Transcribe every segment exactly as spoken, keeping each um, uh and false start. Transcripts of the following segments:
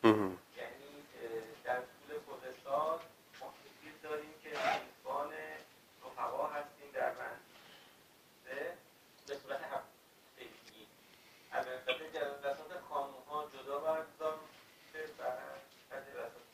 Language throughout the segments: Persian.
یعنی در طول خود سال ما تشکیل داریم که میزبان رفقا هستیم در منزل به صورت هفتگی. البته جلسات خانوم‌ها جدا برگزار میشه و جلسات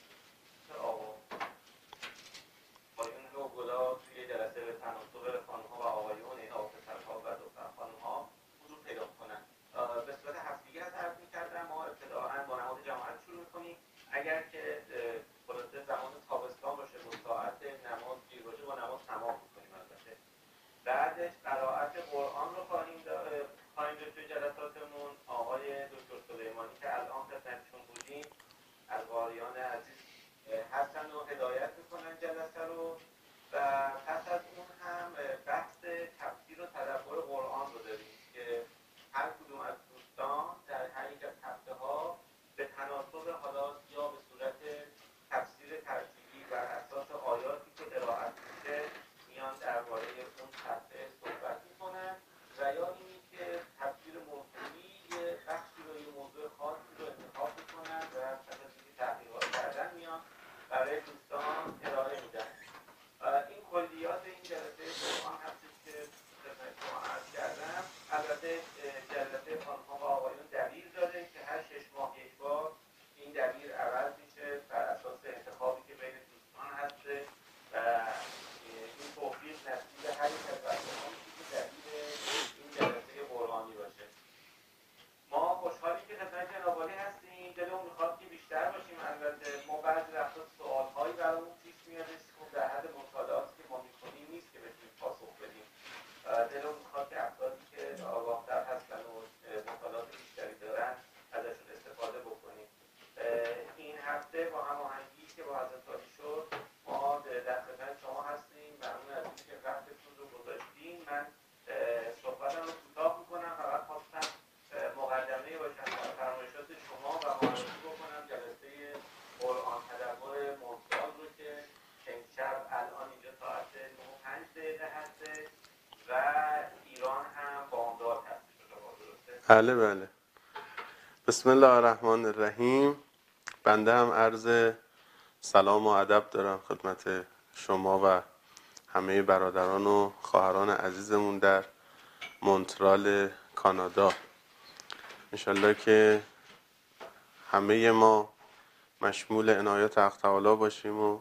آقایون نوگلا توی جلسه به تناسب خانوم‌ها و آقایون، این پسرها و دختر خانوم‌ها حضور پیدا کنند. به صورت هفتگی از عرض می‌کردم. ما ابتداءً با نماز جماعت شروع می‌کنیم. اگر که خلاصه زمان تابستان باشه و ساعت نماز دیر باشه با نماز تمام می‌کنیم. البته بعدش قرائت قرآن رو خواهیم خواهیم داشت توی جلساتمون. آقای دکتر سلیمانی که الان خدمتشون بودیم از قاریان عزیز هستن و هدایت می‌کنن جلسه رو. و پس از اون هم بحث تفسیر و تدبر قرآن رو داریم که هر کدوم از دوستان در هر یک از هفته‌ها به تناسب حالا یا به صورت تفسیر ترتیبی بر اساس آیاتی که قرائت میشه میان درباره اون هفته صحبت میکنن و یا اینی که تفسیر موضوعی یه بخشی رو یه موضوع خاصی رو انتخاب میکنن و پس از اینکه تحقیقات کردن میان برای دوستان ارائه میدن. این کلیات این جلسه قرآن هستش که خدمت شما عرض کردم. البته جلسه خانم‌ها و آقایون دبیر داره که هر شش ماه یک بار این دبیر عوض میشه بر اساس انتخابی که بین دوستان هسته و این توفیق نصیب هر یک از بچه‌ها میشه که دبیر این جلسه قرآنی باشه. ما خوشحالیم که خدمت جناب عالی هستیم. دلمون میخواد که بیشتر باشیم. البته ما بعضی وقتا سوال‌هایی برامون پیش میادش که در حد مطالعاتی که ما میکنیم نیست که بتونیم پاسخ بدیم. دلمون میخواد که افرادی که آگاه‌تر هستن و مطالعات بیشتری دارن ازشون استفاده بکنیم. این هفته با هماهنگی که با حضرت عالی شد ما در خدمت شما هستیم. ممنون از اینکه وقتتون رو گذاشتین. من صحبتم رو کوتاه میکنم. فقط خواستم مقدمه باشم در فرمایشات شما و معرفی بکنم جلسه قرآن تدبر مرسال رو که امشب الان اینجا ساعت نه و پنج دقیقه هسته و ایران هم بامداد هست. بله بله. بسم الله الرحمن الرحیم. بنده هم عرض سلام و ادب دارم خدمت شما و همه برادران و خواهران عزیزمون در مونترال کانادا. انشالله که همه ما مشمول عنایات حق تعالی باشیم و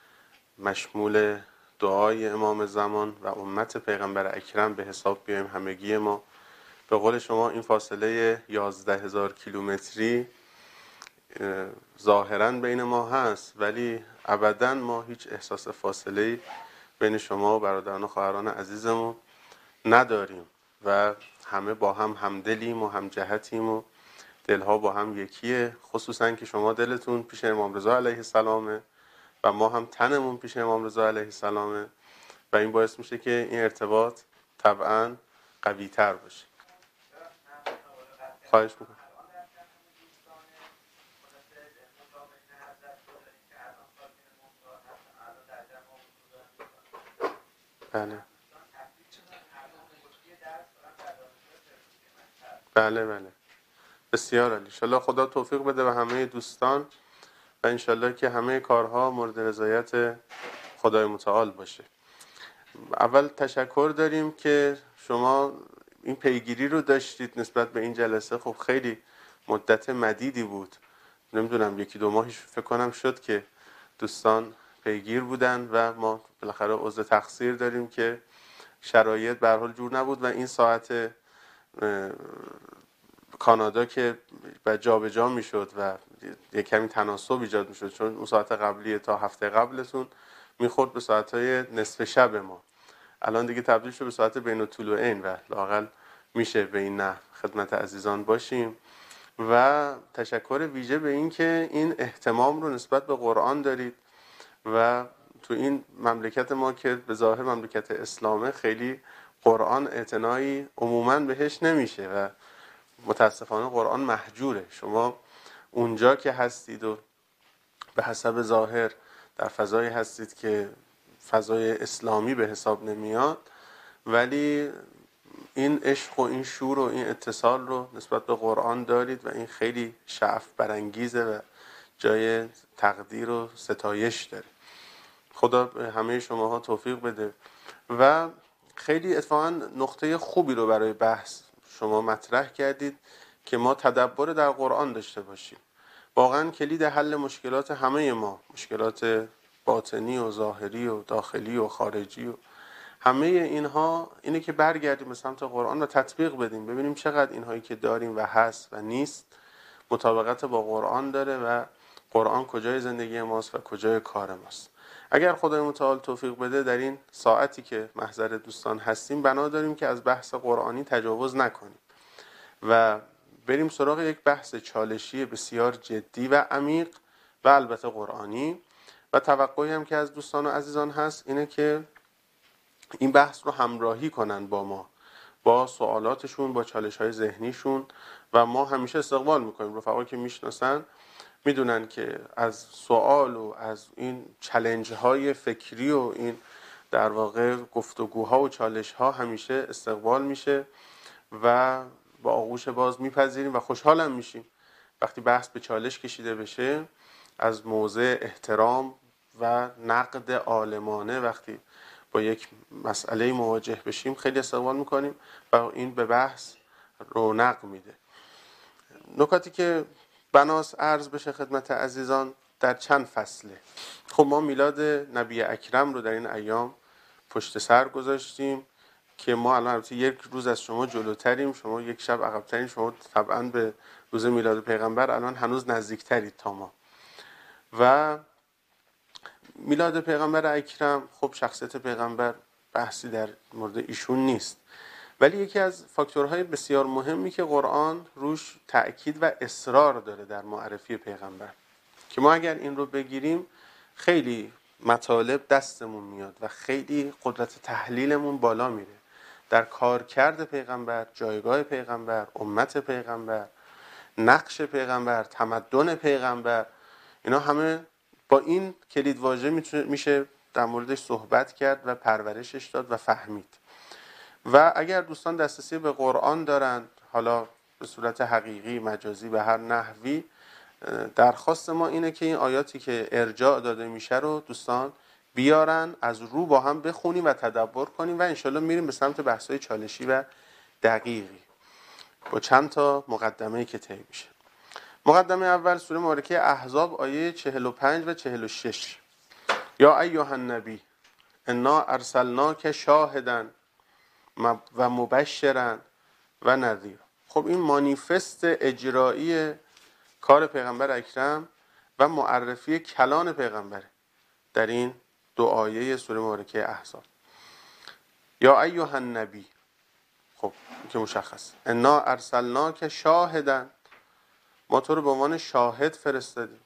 مشمول دعای امام زمان و امت پیغمبر اکرم به حساب بیایم همگی ما. به قول شما این فاصله یازده هزار کیلومتری ظاهراً بین ما هست، ولی ابداً ما هیچ احساس فاصله بین شما و برادران و خواهران عزیزمون نداریم و همه با هم همدلیم و هم جهتیم و دلها با هم یکیه. خصوصاً که شما دلتون پیش امام رضا علیه السلامه و ما هم تنمون پیش امام رضا علیه السلامه و این باعث میشه که این ارتباط طبعاً قوی تر باشه. خواهش میکنم. بله بله بله بسیار عالی. انشالله خدا توفیق بده به همه دوستان و انشالله که همه کارها مورد رضایت خدای متعال باشه. اول تشکر داریم که شما این پیگیری رو داشتید نسبت به این جلسه. خب خیلی مدت مدیدی بود، نمیدونم یکی دو ماهی فکر کنم شد که دوستان پیگیر بودن و ما بالاخره عذر تقصیر داریم که شرایط به هر حال جور نبود و این ساعت کانادا که جابجا میشد و یک کمی تناسب ایجاد میشد، چون اون ساعت قبلی تا هفته قبلتون میخورد به ساعتهای نصف شب ما. الان دیگه تبدیل شد به ساعت بین الطلوعین و لااقل میشه به این نحو خدمت عزیزان باشیم. و تشکر ویژه به این که این اهتمام رو نسبت به قرآن دارید و تو این مملکت ما که به ظاهر مملکت اسلامه خیلی قرآن اعتنایی عموماً بهش نمیشه و متاسفانه قرآن محجوره. شما اونجا که هستید و به حسب ظاهر در فضایی هستید که فضای اسلامی به حساب نمیاد، ولی این عشق و این شور و این اتصال رو نسبت به قرآن دارید و این خیلی شعف برانگیزه و جای تقدیر و ستایش داره. خدا به همه شماها توفیق بده. و خیلی اتفاقا نقطه خوبی رو برای بحث شما مطرح کردید که ما تدبر در قرآن داشته باشیم. واقعا کلید حل مشکلات همه ما، مشکلات باطنی و ظاهری و داخلی و خارجی و همه اینها اینه که برگردیم به سمت قرآن و تطبیق بدیم، ببینیم چقدر اینهایی که داریم و هست و نیست مطابقت با قرآن داره و قرآن کجای زندگی ماست و کجای کار ماست. اگر خدای متعال توفیق بده در این ساعتی که محضر دوستان هستیم بنا داریم که از بحث قرآنی تجاوز نکنیم و بریم سراغ یک بحث چالشی بسیار جدی و عمیق و البته قرآنی. و توقعی هم که از دوستان و عزیزان هست اینه که این بحث رو همراهی کنن با ما، با سوالاتشون، با چالش‌های ذهنیشون و ما همیشه استقبال میکنیم. رفقا که میشناسن میدونن که از سوال و از این چالش‌های فکری و این در واقع گفتگوها و چالش‌ها همیشه استقبال میشه و با آغوش باز میپذیریم و خوشحالم میشیم وقتی بحث به چالش کشیده بشه. از موضع احترام و نقد عالمانه وقتی با یک مسئله مواجه بشیم خیلی استقبال میکنیم و این به بحث رونق میده. نکاتی که بناس عرض بشه خدمت عزیزان در چند فصله. خب ما میلاد نبی اکرم رو در این ایام پشت سر گذاشتیم که ما الان البته یک روز از شما جلوتریم، شما یک شب عقب‌ترین، شما طبعا به روز میلاد پیغمبر الان هنوز نزدیکترید تا ما. و میلاد پیغمبر اکرم، خب شخصیت پیغمبر بحثی در مورد ایشون نیست، ولی یکی از فاکتورهای بسیار مهمی که قرآن روش تأکید و اصرار داره در معرفی پیغمبر که ما اگر این رو بگیریم خیلی مطالب دستمون میاد و خیلی قدرت تحلیلمون بالا میره در کارکرد پیغمبر، جایگاه پیغمبر، امت پیغمبر، نقش پیغمبر، تمدن پیغمبر. اینا همه با این کلید واژه میشه در موردش صحبت کرد و پرورشش داد و فهمید. و اگر دوستان دسترسی به قرآن دارن، حالا به صورت حقیقی، مجازی، به هر نحوی، درخواست ما اینه که این آیاتی که ارجاع داده میشه رو دوستان بیارن از رو با هم بخونیم و تدبر کنیم و انشالله میریم به سمت بحث‌های چالشی و دقیقی با چند تا مقدمه‌ای که طی میشه. مقدمه اول سوره مبارکه احزاب آیه چهل و پنج و چهل و شش. یا ایها النبی انا ارسلناک شاهدا و مبشرا و نذیرا. خب این مانیفست اجرایی کار پیغمبر اکرم و معرفی کلان پیغمبر در این دو آیه سوره مبارکه احزاب. یا ایها النبی، خب که مشخص، انا ارسلناک شاهدا، ما تو رو به عنوان شاهد فرستادیم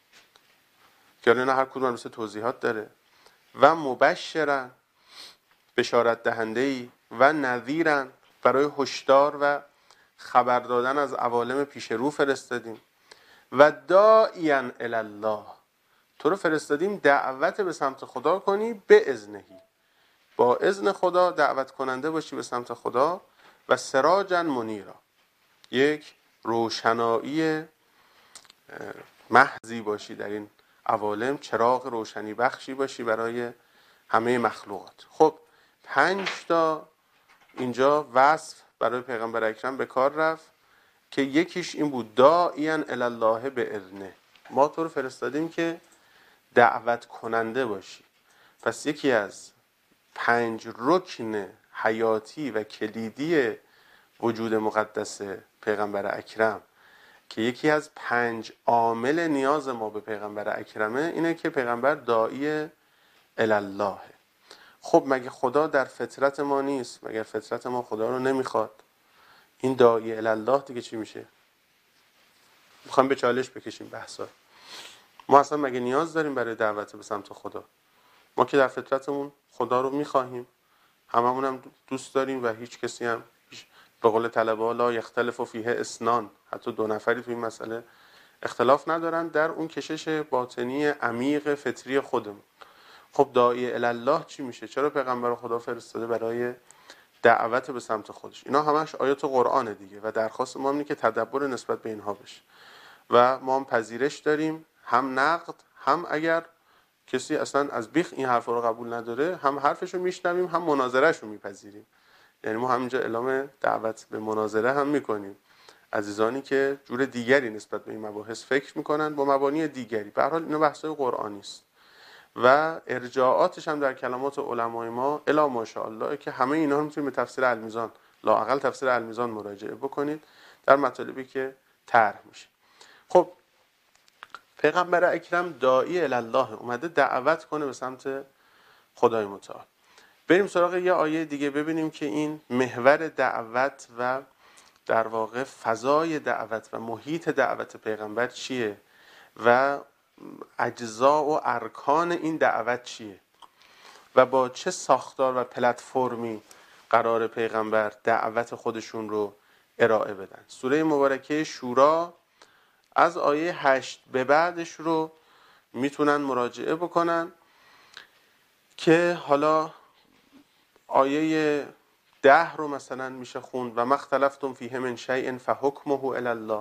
که نه هر کدوم مثل توضیحات داره، و مبشرا، بشارت دهنده‌ای، و نذیرا، برای هشدار و خبر دادن از عوالم پیش رو فرستادیم، و داعیا الی الله، تو رو فرستادیم دعوت به سمت خدا کنی، به اذنهی، با اذن خدا دعوت کننده باشی به سمت خدا، و سراجا منیرا، یک روشنایی محضی باشی در این عوالم، چراغ روشنی بخشی باشی برای همه مخلوقات. خب پنج تا اینجا وصف برای پیغمبر اکرم به کار رفت که یکیش این بود داعیا الی الله به اذنه، ما تو رو فرستادیم که دعوت کننده باشی. پس یکی از پنج رکن حیاتی و کلیدی وجود مقدس پیغمبر اکرم که یکی از پنج عامل نیاز ما به پیغمبر اکرمه اینه که پیغمبر داعی الی الله. خب مگه خدا در فطرت ما نیست؟ مگر فطرت ما خدا رو نمیخواد؟ این داعی الی الله دیگه چی میشه؟ میخوام به چالش بکشیم بحثا. ما اصلا مگه نیاز داریم برای دعوت به سمت خدا؟ ما که در فطرتمون خدا رو میخواهیم، هممون هم دوست داریم و هیچ کسی هم به قول طلبه لا یختلف فیه اثنان، حتی دو نفری تو این مسئله اختلاف ندارن در اون کشش باطنی عمیق فطری خودمون. خب داعی الی الله چی میشه؟ چرا پیغمبر خدا فرستاده برای دعوت به سمت خودش؟ اینا همش آیات قرآنه دیگه و درخواست ما اینه که تدبر نسبت به اینها بشه و ما هم پذیرش داریم هم نقد، هم اگر کسی اصلا از بیخ این حرف رو قبول نداره هم حرفش رو میشنویم هم مناظرهش رو میپذیریم. یعنی ما همینجا اعلام دعوت به مناظره هم میکنیم. عزیزانی که جور دیگری نسبت به این مباحث فکر میکنن با مبانی دیگری، به هر حال اینا بحث‌های قرآنی است و ارجاعاتش هم در کلمات علمای ما الی ماشاءالله که همه اینا رو میتونید به تفسیر المیزان، لااقل تفسیر المیزان مراجعه بکنید در مطالبی که طرح میشه. خب پیغمبر اکرم داعی الی الله اومده دعوت کنه به سمت خدای متعال. بریم سراغ یه آیه دیگه ببینیم که این محور دعوت و در واقع فضای دعوت و محیط دعوت پیغمبر چیه و اجزا و ارکان این دعوت چیه و با چه ساختار و پلتفرمی قرار پیغمبر دعوت خودشون رو ارائه بدن. سوره مبارکه شورا از آیه هشت به بعدش رو میتونن مراجعه بکنن که حالا آیه ده رو مثلا میشه خوند و ما اختلفتم فیه من شیء فحکمه الی الله.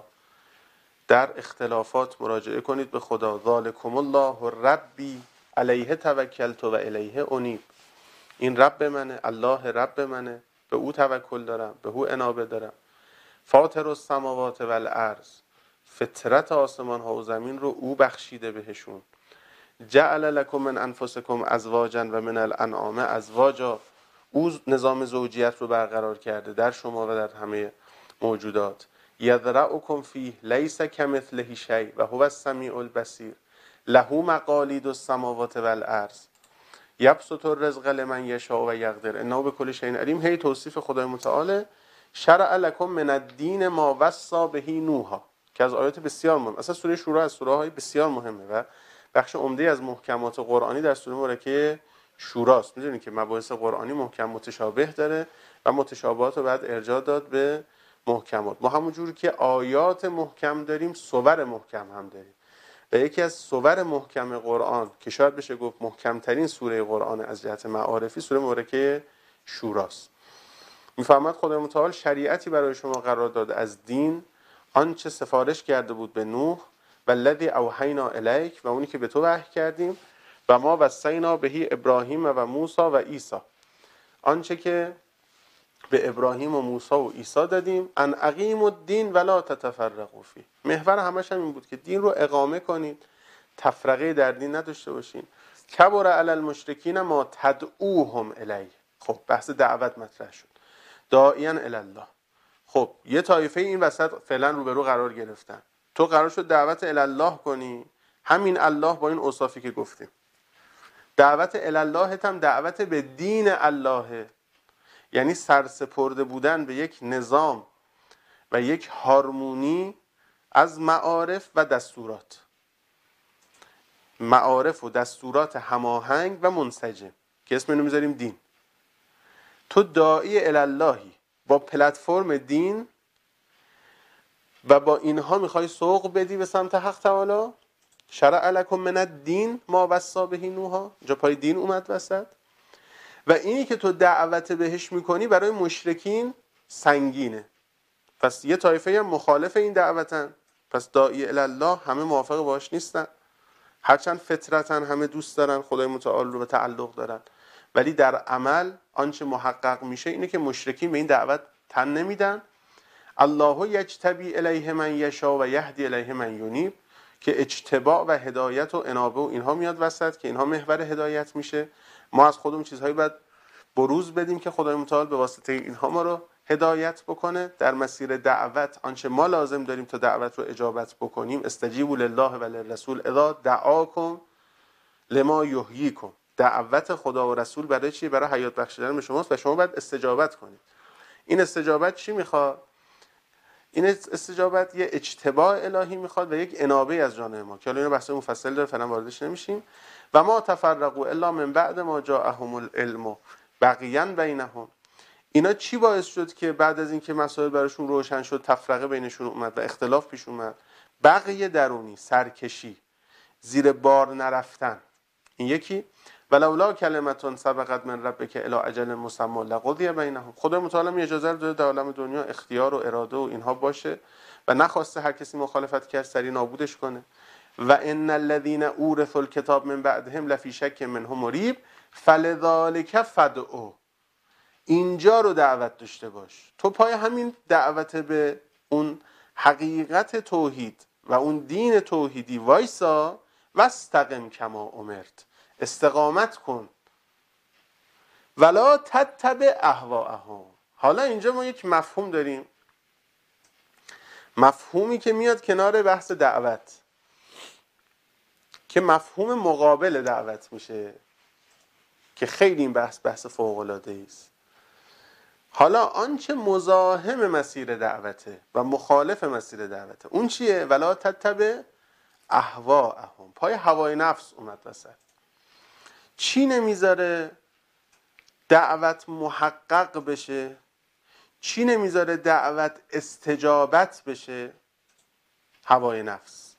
در اختلافات مراجعه کنید به خدا. ذالکم الله ربی علیه توکلت و الیه انیب. این رب منه، الله رب منه، به او توکل دارم، به او انابه دارم. فاطر السماوات و الارض، فطرت آسمان ها و زمین رو او بخشیده بهشون. جعل لکم من انفسکم ازواجا و من الانعام ازواجا، او نظام زوجیت رو برقرار کرده در شما و در همه موجودات. یذرأکم فیه لیس کمثله شیء و هو السمیع البصیر له مقالید السماوات و الارض یبسط الرزق لمن یشاء و یقدر انه بكل شیء علیم. هی توصیف خدای متعال. شرع لکم من الدین ما وصی به نوح، که از آیات بسیار مهم، اصلا سوره شورا از سوره های بسیار مهمه و بخش عمده از محکمات قرآنی در سوره مبارکه شوراست. میدونید که مباحث قرآنی محکم متشابه داره و متشابهات رو بعد ارجاع داد به محکمات. ما همونجور که آیات محکم داریم سور محکم هم داریم و یکی از سور محکم قرآن که شاید بشه گفت محکم ترین سوره قرآن از جهت معارفی سوره مبارکه شوراست. میفرماد خدای متعال شریعتی برای شما قرار داد از دین، آنچه سفارش کرده بود به نوح و الذی اوحینا الیک، و اونی که به تو وحی کردیم، و ما وصینا به ابراهیم و موسی و عیسی، آنچه که به ابراهیم و موسی و عیسی دادیم. ان اقیموا الدین ولا تتفرقوا فیه. محور همش هم این بود که دین رو اقامه کنید، تفرقه در دین نداشته باشین. کبر علی المشرکین ما تدعوهم الیه. خب بحث دعوت مطرح شد. داعیا الی الله. خب یه طایفه این وسط فعلا روبرو قرار گرفتن. تو قرار شد دعوت الی الله کنی، همین الله با این اوصافی که گفتیم. دعوت الی الله هم دعوت به دین الله، یعنی سرسپرده بودن به یک نظام و یک هارمونی از معارف و دستورات، معارف و دستورات هماهنگ و منسجم که اسم اینو میذاریم دین. تو داعی الی اللهی با پلتفرم دین و با اینها میخوای سوق بدی به سمت حق تعالی. شرع لکم من الدین ما وصی به نوح، جا پای دین اومد وسط. و اینی که تو دعوت بهش میکنی برای مشرکین سنگینه. پس یه طایفه هم مخالف این دعوتن، پس داعی الی الله همه موافق باش نیستن، هرچند فطرتن همه دوست دارن خدای متعال رو به تعلق دارن، ولی در عمل آنچه محقق میشه اینه که مشرکین به این دعوت تن نمیدن. الله یجتبی الیه من یشاء و یهدی الیه من ینیب، که اجتباع و هدایت و انابه و اینها میاد وسط که اینها محور هدایت میشه. ما از خودمون چیزهایی باید بروز بدیم که خدای متعال به واسطه اینها ما رو هدایت بکنه در مسیر دعوت. آنچه ما لازم داریم تا دعوت رو اجابت بکنیم، استجیبوا لله و للرسول اذا دعاکم لما یحییکم. دعوت خدا و رسول برای چی؟ برای حیات بخشیدن به شماست و شما باید استجابت کنید. این استجابت چی میخواد؟ این استجابت یه اجتباع الهی میخواد و یک انابه از جانب ما که حالا اینو بحث مفصل داره، فعلا واردش نمیشیم. و ما تفرقوا الا من بعد ما جاءهم العلم بغیا بینهم. اینا چی باعث شد که بعد از اینکه مسائل براشون روشن شد تفرقه بینشون اومد و اختلاف پیش اومد؟ بغی درونی، سرکشی، زیر بار نرفتن. این یکی. ولولا کلمتون سبقت من ربک الی اجل مسمى لقضی بینهم. خدای متعال می اجازه داده در عالم دنیا اختیار و اراده و اینها باشه و نخواسته هر کسی مخالفت کرد سری نابودش کنه. و ان الذين اورثوا الكتاب من بعدهم لفی شک منه مریب فلذلک فدعوا. اینجا رو دعوت داشته باش. تو پای همین دعوت به اون حقیقت توحید و اون دین توحیدی وایسا و استقم کما امرت، استقامت کن. ولا تتبع اهواءهم. حالا اینجا ما یک مفهوم داریم، مفهومی که میاد کنار بحث دعوت، که مفهوم مقابل دعوت میشه، که خیلی این بحث بحث فوق‌العاده است. حالا آنچه مزاحم مسیر دعوته و مخالف مسیر دعوته اون چیه؟ ولا تتبع اهواءهم. پای هوای نفس اومد وسط. چی نمیذاره دعوت محقق بشه؟ چی نمیذاره دعوت استجابت بشه؟ هوای نفس.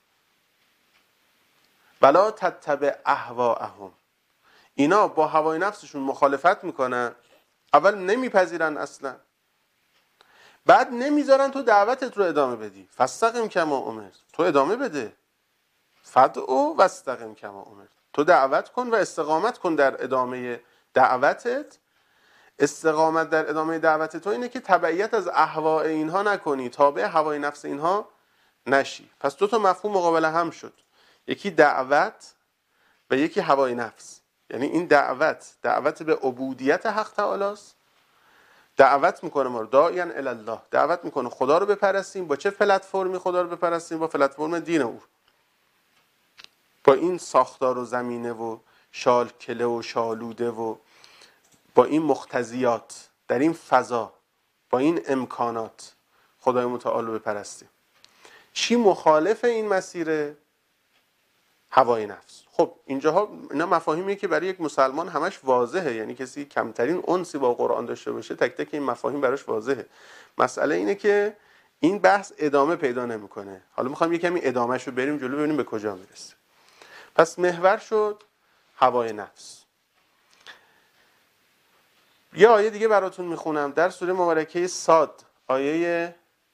ولا تتبع اهواءهم. اینا با هوای نفسشون مخالفت میکنن، اول نمیپذیرن اصلا، بعد نمیذارن تو دعوتت رو ادامه بدی. فاستقم کما امرت. تو ادامه بده. فدعوا واستقم کما امرت. تو دعوت کن و استقامت کن در ادامه دعوتت. استقامت در ادامه دعوت تو اینه که تبعیت از اهواء اینها نکنی، تابع هوای نفس اینها نشی. پس دو تا مفهوم مقابل هم شد، یکی دعوت و یکی هوای نفس. یعنی این دعوت دعوت به عبودیت حق تعالی است، دعوت میکنه ما رو داعیا الی الله، دعوت میکنه خدا رو بپرستیم. با چه پلتفرمی خدا رو بپرستیم؟ با پلتفرم دین او، با این ساختار و زمینه و شالکله و شالوده و با این مقتضیات، در این فضا، با این امکانات خدای متعال رو بپرستیم. چی مخالف این مسیره؟ هوای نفس. خب اینجاها اینا مفاهیمیه که برای یک مسلمان همش واضحه، یعنی کسی کمترین انسی با قرآن داشته باشه تک تک این مفاهیم براش واضحه. مسئله اینه که این بحث ادامه پیدا نمیکنه. حالا میخوام یه کمی ادامهشو بریم جلو ببینیم به کجا میرسه. پس محور شد هوای نفس. یه آیه دیگه براتون میخونم در سوره مبارکه صاد، آیه،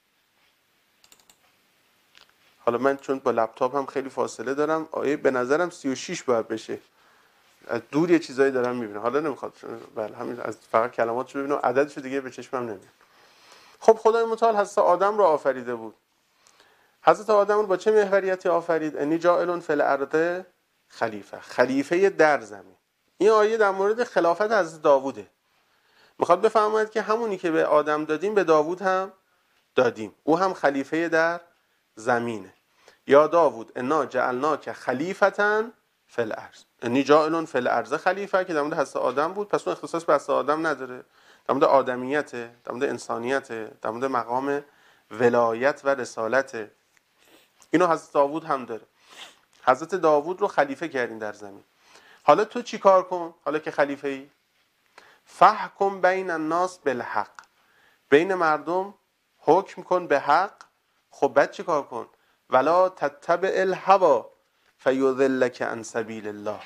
حالا من چون با لپتاپ هم خیلی فاصله دارم، آیه به نظرم سی و شش باید بشه، از دور یه چیزایی دارم میبینم، حالا نمیخواد بله همین از فقط کلماتشو ببینم، عددشو دیگه به چشمم نمیاد. خب خدای متعال حضرت آدم رو آفریده بود. حضرت آدم رو با چه محوریتی آفرید؟ انی جاعل فی الارض خلیفه، خلیفه در زمین. این آیه در مورد خلافت حضرت داووده. میخواد بفرماید که همونی که به آدم دادیم به داوود هم دادیم، او هم خلیفه در زمینه. یا داوود انا جعلناک خلیفتاً فی الارض، انی جاعل فی الارض خلیفه، که در مورد حضرت آدم بود، پس اون اختصاص به حضرت آدم نداره، در مورد آدمیت، در مورد انسانیت، در مورد مقام ولایت و رسالت. اینو حضرت داوود هم داره. حضرت داوود رو خلیفه کردین در زمین. حالا تو چی کار کن؟ حالا که خلیفه ای، فحکم بین الناس بالحق، بین مردم حکم کن به حق. خب بعد چی کار کن؟ ولا تتبع الهوى فیضلک عن سبیل الله.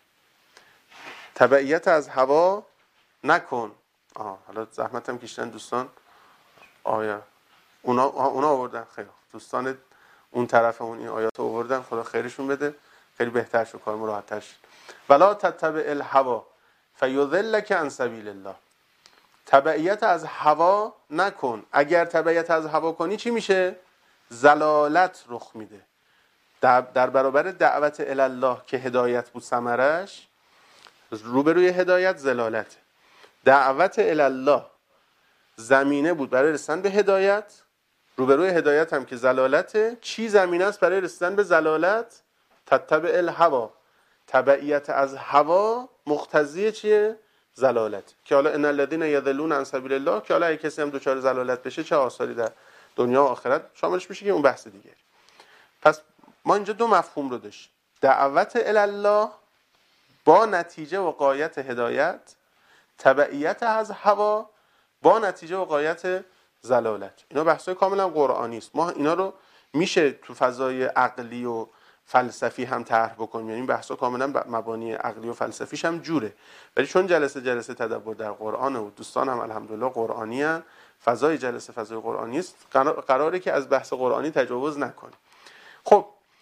تبعیت از هوا نکن. آه حالا زحمت هم کشیدن دوستان، آیا اونا اونا آوردن؟ خیلی دوستان اون طرف اون این آیات آوردن، خدا خیرشون بده، خیلی بهتر شد، کار راحت‌تر شد. ولا تتبع الهوى فیضلک عن سبیل الله. تبعیت از هوا نکن. اگر تبعیت از هوا کنی چی میشه؟ ضلالت رخ میده. در, در برابر دعوت الی الله که هدایت بود ثمرش، روبروی هدایت ضلالت. دعوت الی الله زمینه بود برای رسیدن به هدایت، روبروی هدایت هم که ضلالته. چی زمینه است برای رسیدن به ضلالت؟ تتبع الهوا. تبعیت از هوا مقتضی چیه؟ ضلالت. که حالا ان الذين يضلون عن سبيل الله، که حالا اگه کسی هم دوچار ضلالت بشه چه آثاری در دنیا و آخرت شاملش میشه که اون بحث دیگه. پس ما اینجا دو مفهوم رو داشتیم: دعوت الی الله با نتیجه و غایت هدایت، تبعیت از هوا با نتیجه و غایت ضلالت. اینا بحثای کاملا قرآنی است. ما اینا رو میشه تو فضای عقلی و فلسفی هم طرح بکنیم، یعنی بحثا کاملا مبانی عقلی و فلسفیش هم جوره، ولی چون جلسه جلسه تدبر در قرآن و دوستان هم الحمدلله قرآنی ان، فضای جلسه فضای قرآنی است، قراره که از بحث قرآنی تجاوز نکنیم. خب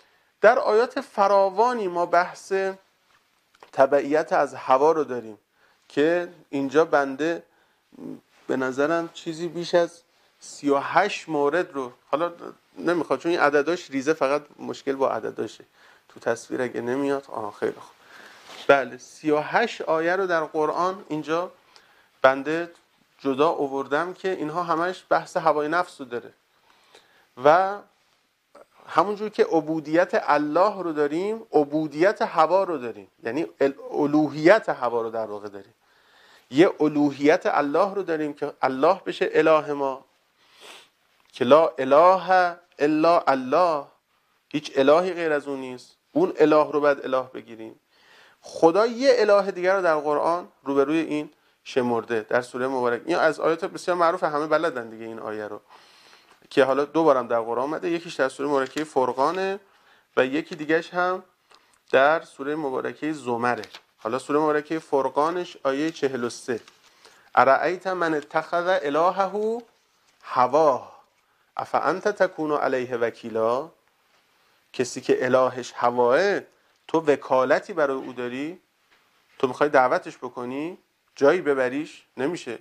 در آیات فراوانی ما بحث تبعیت از هوا رو داریم که اینجا بنده به نظرم چیزی بیش از سی و هشت مورد رو، حالا نمیخواد چون این عدداش ریزه، فقط مشکل با عدداشه تو تصویر اگه نمیاد. آها خیلی خوب. بله سی و هشت آیه رو در قرآن اینجا بنده جدا آوردم که اینها همش بحث هوای نفس رو داره و همونجور که عبودیت الله رو داریم عبودیت هوا رو داریم، یعنی الوهیت هوا رو در واقع داریم. یه الوهیت الله رو داریم که الله بشه اله ما، که لا اله الا الله، هیچ الهی غیر از اون نیست، اون اله رو باید اله بگیریم. خدا یه اله دیگر رو در قرآن روبروی این شمرده در سوره مبارک. این از آیات بسیار معروف، همه بلدن دیگه این آیه رو، که حالا دو بارم در قرآن اومده، یکیش در سوره مبارکه فرقانه و یکی دیگهش هم در سوره مبارکه زمره. حالا سوره مبارکه فرقانش آیه چهل و سه، ارأیت من اتخذ الهه هواه افانت تکون علیه وکیلا، کسی که الهش هواه تو وکالتی برای او داری؟ تو میخوای دعوتش بکنی؟ جایی ببریش؟ نمیشه.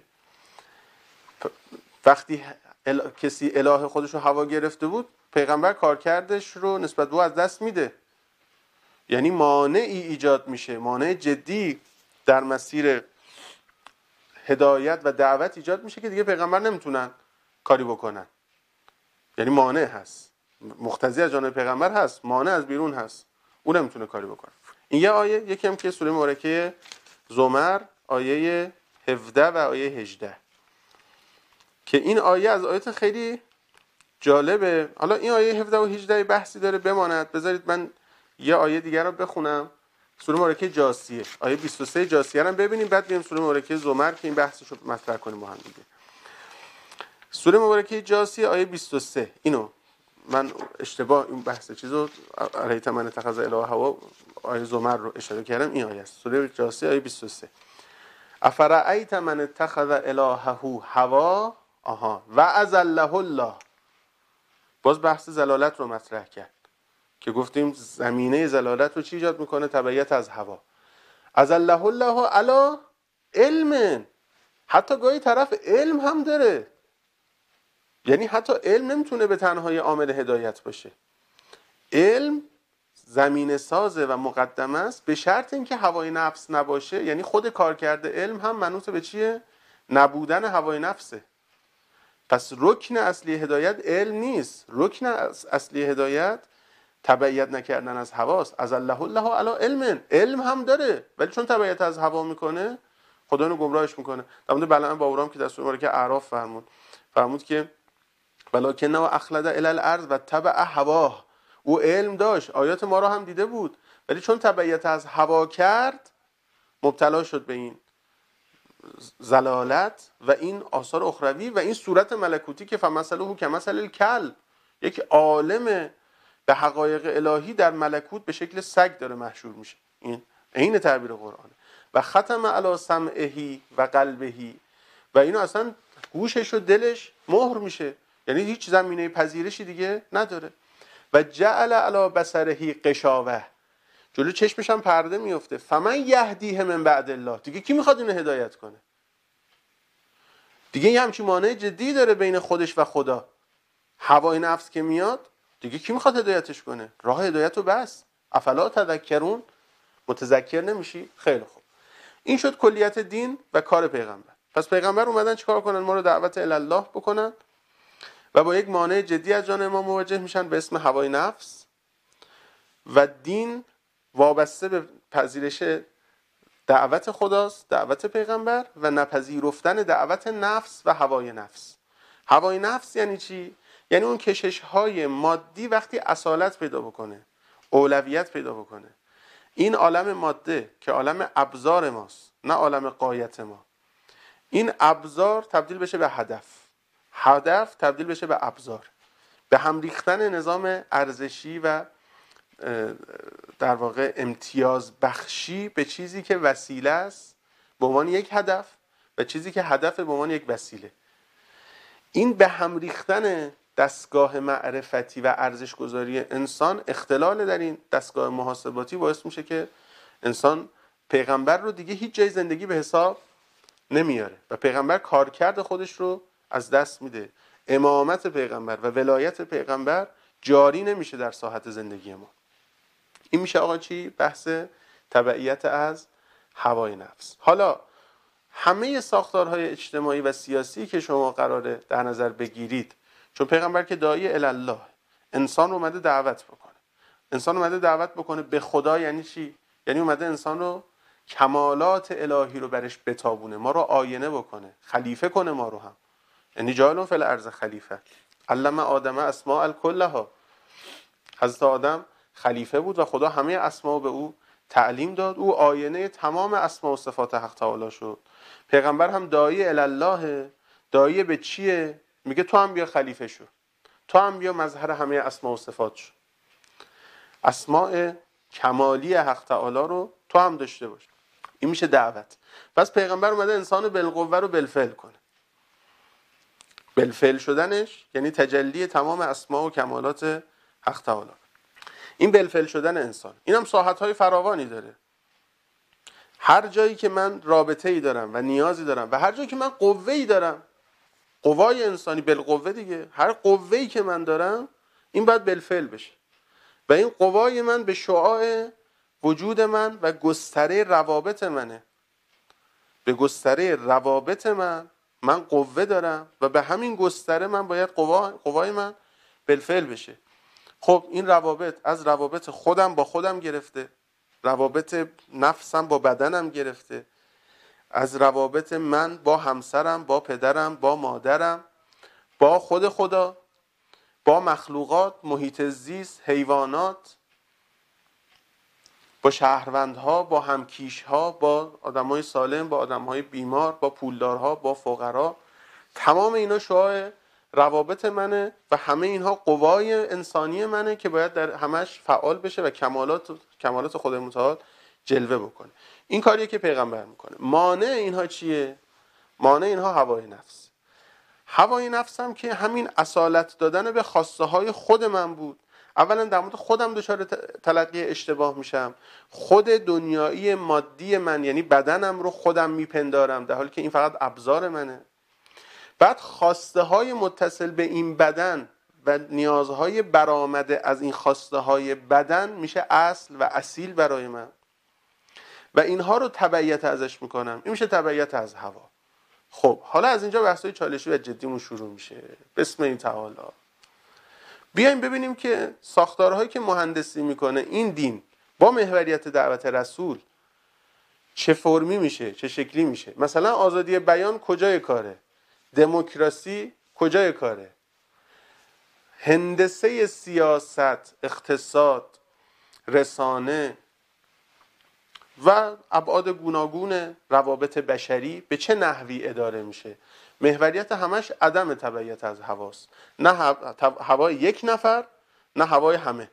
وقتی ال... کسی اله خودش رو هوا گرفته بود، پیغمبر کارکردش رو نسبت به او از دست میده، یعنی مانعی ایجاد میشه، مانع جدی در مسیر هدایت و دعوت ایجاد میشه که دیگه پیغمبر نمیتونن کاری بکنن. یعنی مانع هست، مقتضی از جانب پیغمبر هست، مانع از بیرون هست، او نمیتونه کاری بکنه. این یه آیه، یکی هم که سوره مبارکه زمر آیه هفده و آیه هجده که این آیه از آیات خیلی جالبه. حالا این آیه هفده و هجده بحثی داره بماند، بذارید من یه آیه دیگر رو بخونم. سوره مبارکه جاثیه آیه بیست و سه جاثیه رو ببینیم، بعد بریم سوره مبارکه زمر که این بحثش رو مطرح کنیم با هم دیگه. سوره مبارکه جاثیه آیه بیست و سه، اینو من اشتباه این بحث چیزو ارایت من اتخذ اله هوا آیه زمر رو اشاره کردم، این آیه است. سوره جاثیه آیه بیست و سه، افرأیت من اتخذ الهه هوا آها و اذله الله. باز بحث زلالت رو مطرح کرد که گفتیم زمینه زلالت رو چی ایجاد میکنه؟ تبعیت از هوا. اذله الله علی علم، حتی گاهی طرف علم هم داره، یعنی حتی علم نمیتونه به تنهایی عامل هدایت باشه. علم زمینه سازه و مقدمه است، به شرط اینکه هوای نفس نباشه. یعنی خود کارکرد علم هم منوط به چیه؟ نبودن هوای نفسه. پس رکن اصلی هدایت علم نیست، رکن اصلی هدایت تبعیت نکردن از هواست. از الله الله علی علم، علم هم داره ولی چون تبعیت از هوا میکنه خدا رو گمراهش میکنه. در مورد بلعام با اورام که در سوره مبارکه اعراف فرمود فرمود که ولکنه و اخلد الی الارض و تبع هواه، او علم داشت، آیات ما رو هم دیده بود، ولی چون تبعیت از هوا کرد مبتلا شد به این زلالت و این آثار اخروی و این صورت ملکوتی که فمثله کمثل الکلب، یک عالم به حقایق الهی در ملکوت به شکل سگ داره محشور میشه. این عین تعبیر قرآنه. و ختم علی سمعه و قلبه، و اینو اصلا گوشش و دلش مهر میشه، یعنی هیچ زمینه پذیرشی دیگه نداره. و جعل علی بصره غشاوه، جلو چشمش هم پرده میفته. فمن یهدیه من بعد الله، دیگه کی میخواد اینو هدایت کنه؟ دیگه یه همچین مانع جدی داره بین خودش و خدا. هوای نفس که میاد دیگه کی میخواد هدایتش کنه؟ راه هدایت رو بس. افلا تذکرون، متذکر نمیشی؟ خیلی خوب. این شد کلیت دین و کار پیغمبر. پس پیغمبر اومدن چیکار کنن؟ ما رو دعوت الی الله بکنن و با یک مانع جدی از جانب ما مواجه میشن به اسم هوای نفس. و دین وابسته به پذیرش دعوت خداست، دعوت پیغمبر، و نپذیرفتن دعوت نفس و هوای نفس. هوای نفس یعنی چی؟ یعنی اون کشش های مادی وقتی اصالت پیدا بکنه، اولویت پیدا بکنه، این عالم ماده که عالم ابزار ماست نه عالم غایت ما، این ابزار تبدیل بشه به هدف، هدف تبدیل بشه به ابزار، به هم ریختن نظام ارزشی و در واقع امتیاز بخشی به چیزی که وسیله است به عنوان یک هدف و چیزی که هدف به عنوان یک وسیله. این به هم ریختن دستگاه معرفتی و ارزش گذاری انسان، اختلال در این دستگاه محاسباتی باعث میشه که انسان پیغمبر رو دیگه هیچ جای زندگی به حساب نمیاره و پیغمبر کارکرد خودش رو از دست میده. امامت پیغمبر و ولایت پیغمبر جاری نمیشه در ساحت زندگی ما. این میشه آقا چی؟ بحث تبعیت از هوای نفس. حالا همه ساختارهای اجتماعی و سیاسی که شما قراره در نظر بگیرید، چون پیغمبر که داعی الله، انسان رو اومده دعوت بکنه. انسان اومده دعوت بکنه به خدا. یعنی چی؟ یعنی اومده انسان رو کمالات الهی رو برش بتابونه، ما رو آینه بکنه، خلیفه کنه ما رو هم. یعنی جایلون فی الارض خلیفه. علم آدم اسماء الکلها. حضرت آدم خلیفه بود و خدا همه اسما به او تعلیم داد. او آینه تمام اسما و صفات حق تعالی شد. پیغمبر هم داعی الله. داعی به چیه؟ میگه تو هم بیا خلیفه شو، تو هم بیا مظهر همه اسما و صفات شو، اسماء کمالی حق تعالی رو تو هم داشته باش. این میشه دعوت. پس پیغمبر اومده انسان بالقوه رو بالفعل کنه. بالفعل شدنش یعنی تجلی تمام اسما و کمالات حق تعالی. این بالفعل شدن انسان، اینم ساحت‌های فراوانی داره. هر جایی که من رابطه‌ای دارم و نیازی دارم و هر جایی که من قوه‌ای دارم، قوای انسانی بالقوه دیگه، هر قوه‌ای که من دارم این باید بالفعل بشه و این قوای من به شعاع وجود من و گستره روابط منه. به گستره روابط من من قوه دارم و به همین گستره من باید قوا قوای من بالفعل بشه. خب این روابط از روابط خودم با خودم گرفته، روابط نفسم با بدنم گرفته، از روابط من با همسرم، با پدرم، با مادرم، با خود خدا، با مخلوقات، محیط زیست، حیوانات، با شهروندها، با همکیشها، با آدمای سالم، با آدمهای بیمار، با پولدارها، با فقرا. تمام اینا شعاع روابط منه و همه اینها قوای انسانی منه که باید در همش فعال بشه و کمالات کمالات خود متعال جلوه بکنه. این کاریه که پیغمبر میکنه. مانع اینها چیه؟ مانع اینها هوای نفس. هوای نفسم که همین اصالت دادن به خواسته های خود من بود. اولا در مورد خودم دچار تلقی اشتباه میشم. خود دنیایی مادی من یعنی بدنم رو خودم میپندارم در حالی که این فقط ابزار منه. بعد خواسته های متصل به این بدن و نیازهای برآمده از این خواسته های بدن میشه اصل و اصیل برای من و اینها رو تبعیت ازش میکنم. این میشه تبعیت از هوا. خب حالا از اینجا بحثای چالشی و جدیمون شروع میشه. بسم این تعالی بیایم ببینیم که ساختارهایی که مهندسی میکنه این دین با محوریت دعوت رسول چه فرمی میشه، چه شکلی میشه. مثلا آزادی بیان کجای کاره؟ دموکراسی کجای کاره؟ هندسه سیاست، اقتصاد، رسانه و ابعاد گوناگون روابط بشری به چه نحوی اداره میشه؟ محوریت همش عدم تبعیت از هواست. نه هوای یک نفر، نه هوای همه.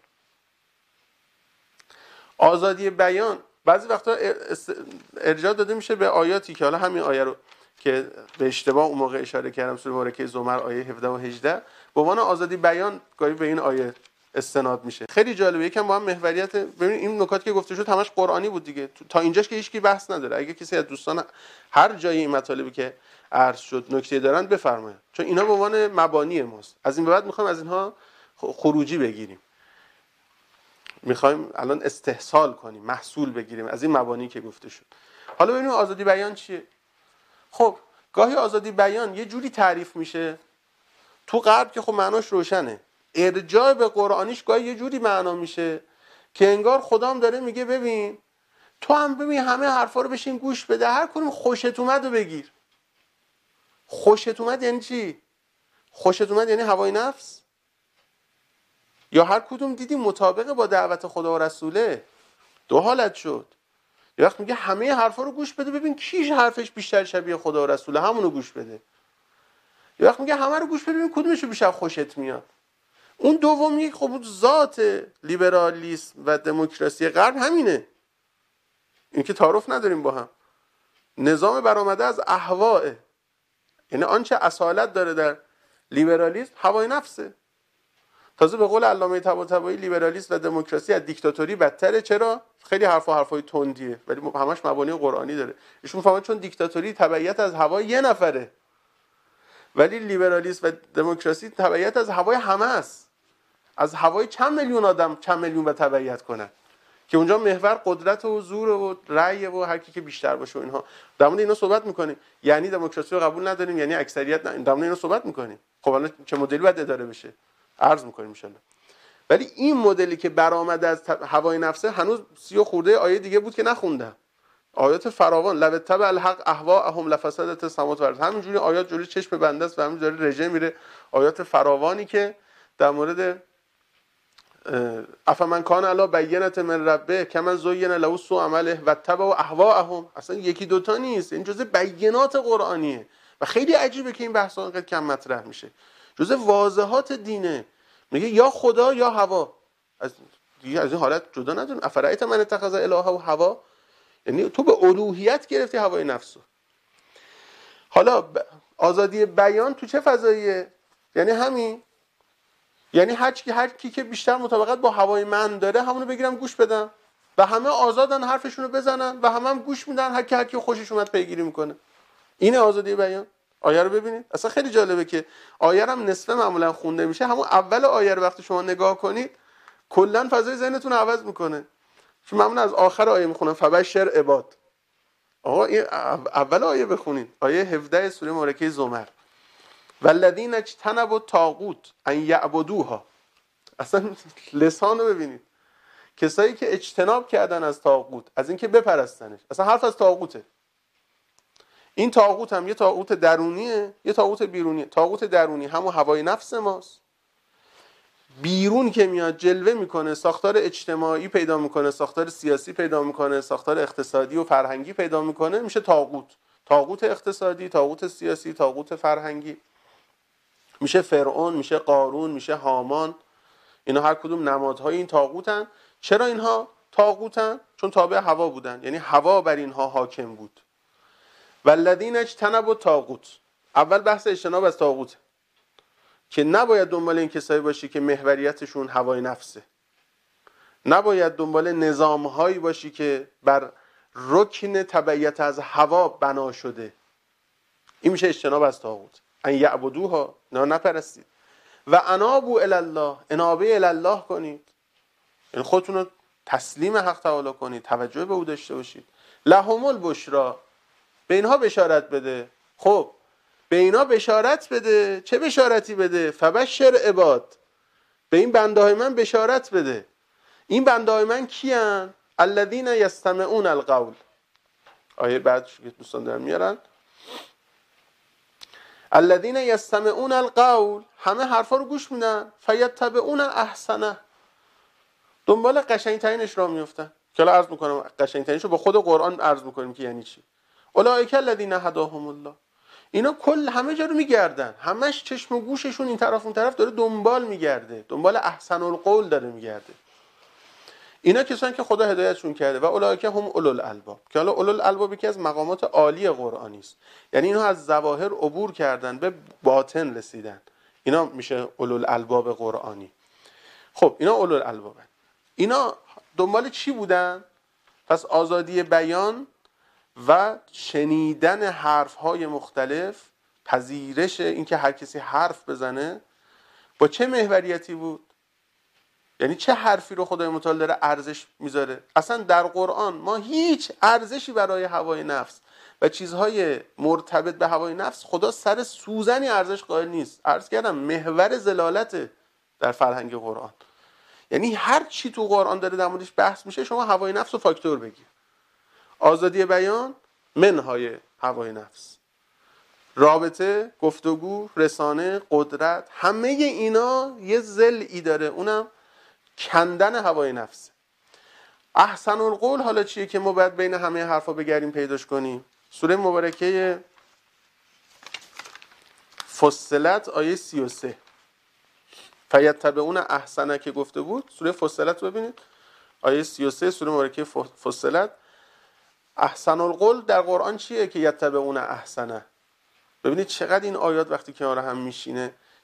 آزادی بیان بعضی وقتا ارجاع داده میشه به آیاتی که حالا همین آیه رو که به اشتباه اون موقع اشاره کردم، سوره مبارکه زمر آیه هفده و هجده، به عنوان آزادی بیان گاهی به این آیه استناد میشه. خیلی جالبه. یکم با هم محوریت ببینید این نکات که گفته شد همش قرآنی بود دیگه. تا اینجاش که هیچکی بحث نداره. اگه کسی از دوستان هر جایی این مطالبی که عرض شد نکته دارن بفرمایید، چون اینا به عنوان مبانی ماست. از این به بعد میخوایم از اینها خروجی بگیریم. میخوایم الان استحصال کنیم، محصول بگیریم از این مبانی که گفته شد. حالا ببینیم آزادی بیان چیه. خب گاهی آزادی بیان یه جوری تعریف میشه تو غرب که خب معناش روشنه. ارجاع به قرآنیش گاهی یه جوری معنا میشه که انگار خدام داره میگه ببین تو هم ببین همه حرفا رو بشین گوش بده، هر کدوم خوشت اومد رو بگیر. خوشت اومد یعنی چی؟ خوشت اومد یعنی هوای نفس؟ یا هر کدوم دیدی مطابق با دعوت خدا و رسوله؟ دو حالت شد. یه وقت میگه همه حرفا رو گوش بده ببین کیش حرفش بیشتر شبیه خدا و رسوله، همونو گوش بده. یه وقت میگه همه رو گوش بده ببین کدومشو بیشتر خوشت میاد. اون دوم میگه خب ذات لیبرالیسم و دموکراسی غرب همینه. این که تعارف نداریم با هم. نظام برآمده از اهواء، یعنی آنچه اصالت داره در لیبرالیسم هوای نفسه. تازه به قول علامه طباطبایی لیبرالیسم و دموکراسی از دیکتاتوری بدتره. چرا؟ خیلی حرف و حرفای تندیه ولی همش مبانی قرآنی داره. ایشون فهمید چون دیکتاتوری تبعیت از هوای یه نفره، ولی لیبرالیسم و دموکراسی تبعیت از هوای همه است، از هوای چند میلیون آدم چند میلیون به تبعیت کنن، که اونجا محور قدرت و زور و رأی و هر کی که بیشتر باشه و اینها. در مورد اینا صحبت میکنیم. یعنی دموکراسی رو قبول نداریم، یعنی اکثریت نه. در مورد اینا صحبت میکنیم. خب الان چه مدلی باید اداره بشه عرض میکنیم ان شاء الله. ولی این مدلی که برآمده از هوای نفسه هنوز سی و خورده آیه دیگه بود که نخوندم. آیات فراوان لو تبع الحق اهواءهم لفسدت السماوات والارض. همینجوری آیات جلوی چشم بنده است و همینجوری رژه میره. آیات فراوانی که در مورد افمن کان علی بینة من ربه کمن زین له سوء عمله و تبعوا اهواءهم، اصلا یکی دوتا نیست، این جزء بینات قرآنیه و خیلی عجیبه که این بحثا اینقدر کم مطرح میشه. جزء واضحات دینه. میگه یا خدا یا هوا، از دیگه از این حالت جدا نداریم. افرایت من اتخذ الهه و هوا، یعنی تو به الوهیت گرفتی هوای نفسو. حالا آزادی بیان تو چه فضاییه؟ یعنی همین، یعنی هر کی هر کی که بیشتر مطابقت با هوای من داره همونو بگیرم گوش بدم و همه آزادن حرفشونو بزنن و همه هم گوش میدن، هر کی هر کی خوشش اومد پیگیری میکنه. اینه آزادی بیان. آیه رو ببینید، اصلا خیلی جالبه که آیه هم نصفه معمولا خونده میشه، همون اول آیه رو وقتی شما نگاه کنید کلا فضای ذهنتون عوض میکنه. چون معمولا از آخر آیه میخونم فبشر عباد. آقا این اول آیه بخونید، آیه هفده سوره مبارکه زمر. والذین اجتنبوا الطاغوت ان یعبدوها. اصلا لسان رو ببینید، کسایی که اجتناب کردن از طاغوت، از اینکه بپرستنش. اصلا حرف از طاغوته. این طاغوت هم یه طاغوت درونیه یه طاغوت بیرونیه. طاغوت درونی همون هوای نفس ماست، بیرون که میاد جلوه میکنه، ساختار اجتماعی پیدا میکنه، ساختار سیاسی پیدا میکنه، ساختار اقتصادی و فرهنگی پیدا میکنه، میشه طاغوت. طاغوت اقتصادی، طاغوت سیاسی، طاغوت فرهنگی. میشه فرعون، میشه قارون، میشه هامان. اینا هر کدوم نمادهای این طاغوتن. چرا اینها طاغوتن؟ چون تابع هوا بودن، یعنی هوا بر اینها حاکم بود. والذین اجتنبوا الطاغوت، اول بحث اجتناب از طاغوت، که نباید دنبال این کسایی باشی که محوریتشون هوای نفسه. نباید دنبال نظامهایی باشی که بر رکن تبعیت از هوا بنا شده. این میشه اجتناب از طاغوت. ان یعبدوها، نه نپرستید. و انابوا الی الله، انابه الی الله کنید، یعنی خودتون رو تسلیم حق تعالی کنید، توجه به او داشته باشید. لهم البشرا، به اینها بشارت بده. خب به اینا بشارت بده. چه بشارتی بده؟ فبشر عباد، به این بنده های من بشارت بده. این بنده های من کیان؟ الذین یستمعون القول. آیه بعدش که دوستان دارن میارن، الذین یستمعون القول، همه حرفا رو گوش میدن. فیتبعون احسنه، دنبال قشنگترینش را میفتن. که الان عرض میکنم قشنگترینش رو با خود قرآن عرض میکنیم که یعنی چی. اولئک الذین هداهم الله، اینا کل همه جا رو میگردن، همش چشم و گوششون این طرف اون طرف داره دنبال میگرده، دنبال احسن القول داره میگرده. اینا کسانی که خدا هدایتشون کرده. و اولئک هم اولو الالباب، که حالا اولو الالباب یکی از مقامات عالی قرآنی است. یعنی اینا از ظواهر عبور کردن، به باطن رسیدن. اینا میشه اولو الالباب قرآنی. خب اینا اولو الالبابن. اینا دنبال چی بودن؟ پس آزادی بیان و شنیدن حرف‌های مختلف، پذیرش اینکه هر کسی حرف بزنه. با چه محوریتی بود؟ یعنی چه حرفی رو خدای متعال داره ارزش میذاره؟ اصلا در قرآن ما هیچ ارزشی برای هوای نفس و چیزهای مرتبط به هوای نفس خدا سر سوزنی ارزش قائل نیست. عرض کردم محور ضلالت در فرهنگ قرآن. یعنی هر چی تو قرآن داره در موردش بحث میشه شما هوای نفس رو فاکتور بگیر. آزادی بیان منهای هوای نفس، رابطه، گفتگو، رسانه، قدرت، همه اینا یه ضلعی داره، اونم کندن هوای نفس. احسن القول حالا چیه که ما باید بین همه حرفا بگردیم پیداش کنیم؟ سوره مبارکه فصلت آیه سی و سه. فیتبعون احسنه که گفته بود، سوره فصلت رو ببینید آیه سی و سه سوره مبارکه فصلت. احسن القول در قرآن چیه که یتبعون احسنه؟ ببینید چقدر این آیات وقتی کنار هم میشینه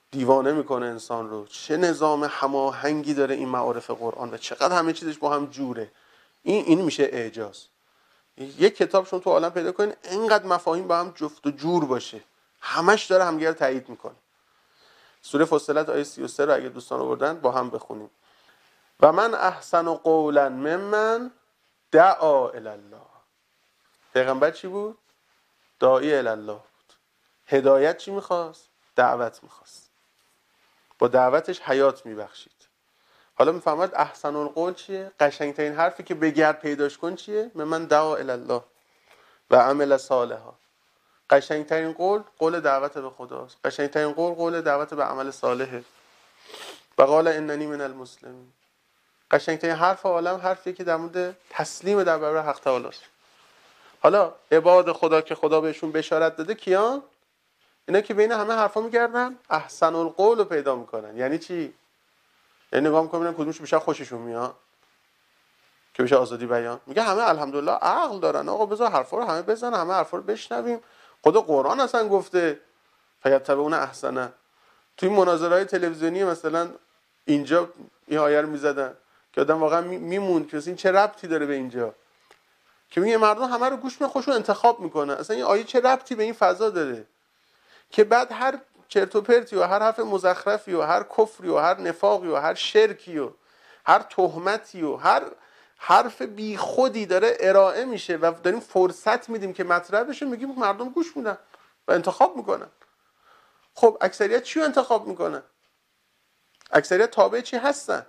دیوانه میکنه انسان رو. چه نظام هماهنگی داره این معارف قرآن و چقدر همه چیزش با هم جوره. این این میشه اعجاز. یک کتاب شما تو عالم پیدا کنین اینقدر مفاهیم با هم جفت و جور باشه، همش داره همدیگه رو تایید میکنه. سوره فصلت آیه سی و سه رو اگه دوستان آوردن با هم بخونیم. و من احسن قولا ممن دعا الی الله. پیغمبر چی بود؟ داعی الی الله بود. هدایت چی میخواست؟ دعوت میخواست. با دعوتش حیات میبخشید. حالا میفهمید احسن القول چیه؟ قشنگترین حرفی که بگرد پیداش کن چیه؟ ممن دعا الی الله و عمل صالحا. قشنگترین قول قول دعوت به خداست. قشنگترین قول قول دعوت به عمل صالحه. و قال اننی من المسلمین. قشنگترین حرف عالم حرفیه که در مورد تسلیم در برابر حق تعالی است. حالا عباد خدا که خدا بهشون بشارت داده کیان؟ اینا که بین همه حرفا میگردن احسن القول رو پیدا میکنن. یعنی چی؟ یعنی نگاه میکنن کدومش بیشتر خوششون میاد که بشه آزادی بیان. میگه همه الحمدلله عقل دارن، آقا بذار حرفا رو همه بزنن، همه حرفا رو بشنویم. خدا قرآن اصلا گفته فیتبعون احسنه. توی مناظرهای تلویزیونی مثلا اینجا این آیه رو میزدن که آدم واقعا میموند که این چه ربطی داره به اینجا، که میگه مردم همه رو گوش می خوشو انتخاب میکنن. اصلا این آیه چه ربطی به این فضا داره که بعد هر چرت و پرتی و هر حرف مزخرفی و هر کفری و هر نفاقی و هر شرکی و هر تهمتی و هر حرف بی خودی داره ارائه میشه و داریم فرصت میدیم که مطرح بشه، میگیم مردم گوش میدن و انتخاب میکنن. خب اکثریت چی رو انتخاب میکنن؟ اکثریت تابع چی هستن؟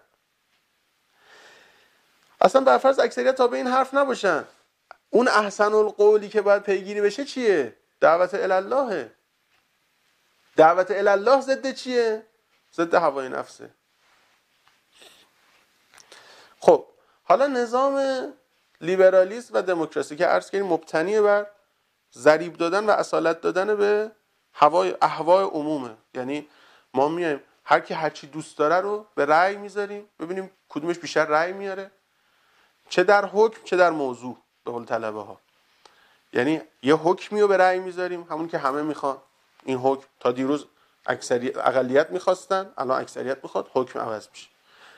اصلا بر فرض اکثریت تابع این حرف نباشن، اون احسن القولی که باید پیگیری بشه چیه؟ دعوت الی الله. دعوت الی الله ضد چیه؟ ضد هوای نفسه. خب حالا نظام لیبرالیسم و دموکراسی که عرض کردیم مبتنی بر ضریب دادن و اصالت دادن به هوای اهوای عمومه. یعنی ما میایم هر کی هر چی دوست داره رو به رأی میذاریم ببینیم کدومش بیشتر رأی میاره، چه در حکم چه در موضوع به قول طلبه ها. یعنی یه حکمی رو به رأی میذاریم همون که همه میخوان. این حکم تا دیروز اکثریت اقلیت میخواستن، الان اکثریت میخواد، حکم عوض میشه.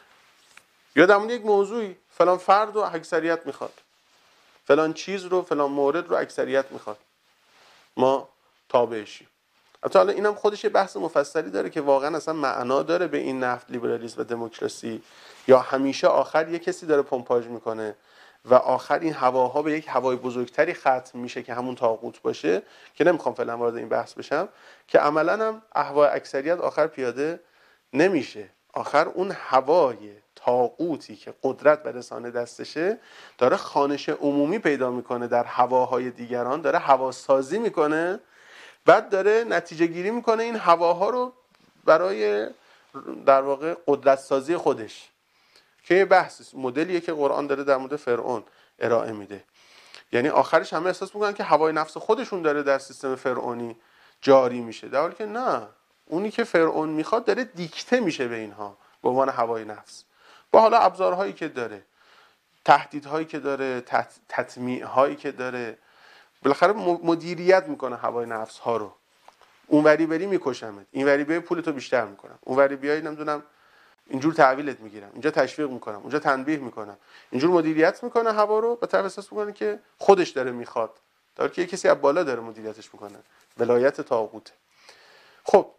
یا در مورد یک موضوعی فلان فرد رو اکثریت میخواد، فلان چیز رو فلان مورد رو اکثریت میخواد، ما تابع شیم. البته حالا اینم خودش یه بحث مفصلی داره که واقعا اصلا معنا داره به این نفت لیبرالیسم و دموکراسی، یا همیشه آخر یه کسی داره پمپاژ میکنه و آخر این هواها به یک هوای بزرگتری ختم میشه که همون طاغوت باشه، که نمیخوام فعلا وارد این بحث بشم، که عملاً هم اهوای اکثریت آخر پیاده نمیشه. آخر اون هوای طاغوتی که قدرت به رسانه دستشه داره خوانش عمومی پیدا میکنه در هواهای دیگران، داره هواسازی میکنه، بعد داره نتیجه گیری میکنه این هواها رو برای در واقع قدرت سازی خودش، که یه بحث مدلیه که قرآن داره در مورد فرعون ارائه میده. یعنی آخرش همه احساس میکنن که هوای نفس خودشون داره در سیستم فرعونی جاری میشه، در حالی که نه، اونی که فرعون میخواد داره دیکته میشه به اینها به عنوان هوای نفس، با حالا ابزارهایی که داره، تهدیدهایی که داره، تطمیعهایی که داره، بالاخره مدیریت میکنه هوای نفس ها رو. اونوری بری میکشمت، اینوری بیای پولتو بیشتر میکنم، اونوری بیای نمیدونم اینجور تحویلت میگیرم، اینجا تشویق میکنم، اونجا تنبیه میکنم، اینجور مدیریت میکنه هوا رو، به طرف احساس میکنه که خودش داره میخواد، در حالی که کسی از بالا داره مدیریتش میکنه، ولایت طاغوته. خب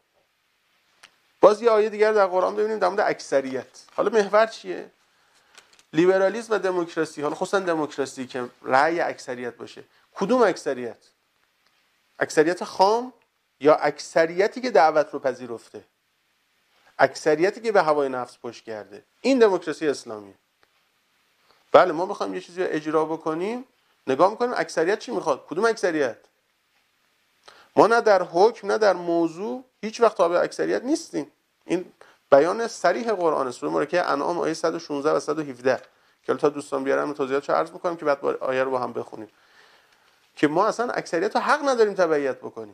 باز یه آیه دیگر در قرآن ببینیم در مورد اکثریت. حالا محور چیه؟ لیبرالیسم و دموکراسی، حالا خصوصا دموکراسی که رأی اکثریت باشه. کدوم اکثریت؟ اکثریت خام یا اکثریتی که دعوت رو پذیرفته، اکثریتی که به هوای نفس پشت کرده؟ این دموکراسی اسلامیه. بله ما میخوایم یه چیزی رو اجرا بکنیم، نگاه میکنیم اکثریت چی میخواد، کدوم اکثریت. ما نه در حکم نه در موضوع هیچ وقت تابع اکثریت نیستیم. این بیان صریح قرآن سوره مبارکه انعام آیه صد و شانزده و صد و هفده که تا دوستان بیارن توضیحاتشو عرض میکنم که بعد آیه رو با هم بخونیم، که ما اصلا اکثریت رو حق نداریم تبعیت بکنیم،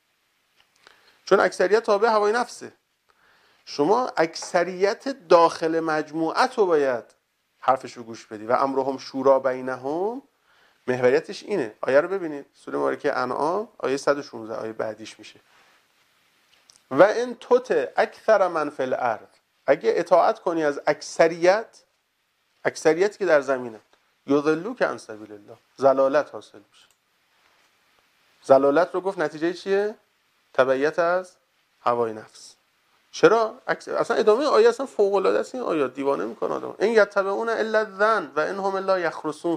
چون اکثریت تابع هوای نفسه. شما اکثریت داخل مجموعت رو باید حرفش رو گوش بدی. و امرهم شورا بینهم، محوریتش اینه. آیه رو ببینید، سوره مبارکه انعام آیه صد و شانزده، آیه بعدیش میشه. و ان تطع اکثر من فی الارض، اگه اطاعت کنی از اکثریت، اکثریتی که در زمینه، یضلوک عن سبیل الله، ضلالت حاصل میشه. ضلالت رو گفت نتیجه چیه؟ تبعیت از هوای نفس. چرا؟ اصلا ادامه آیه اصلا فوق العاده است. این آیات دیوانه میکنه آدم. این یتبعون الا الظن و ان هم الا یخرصون.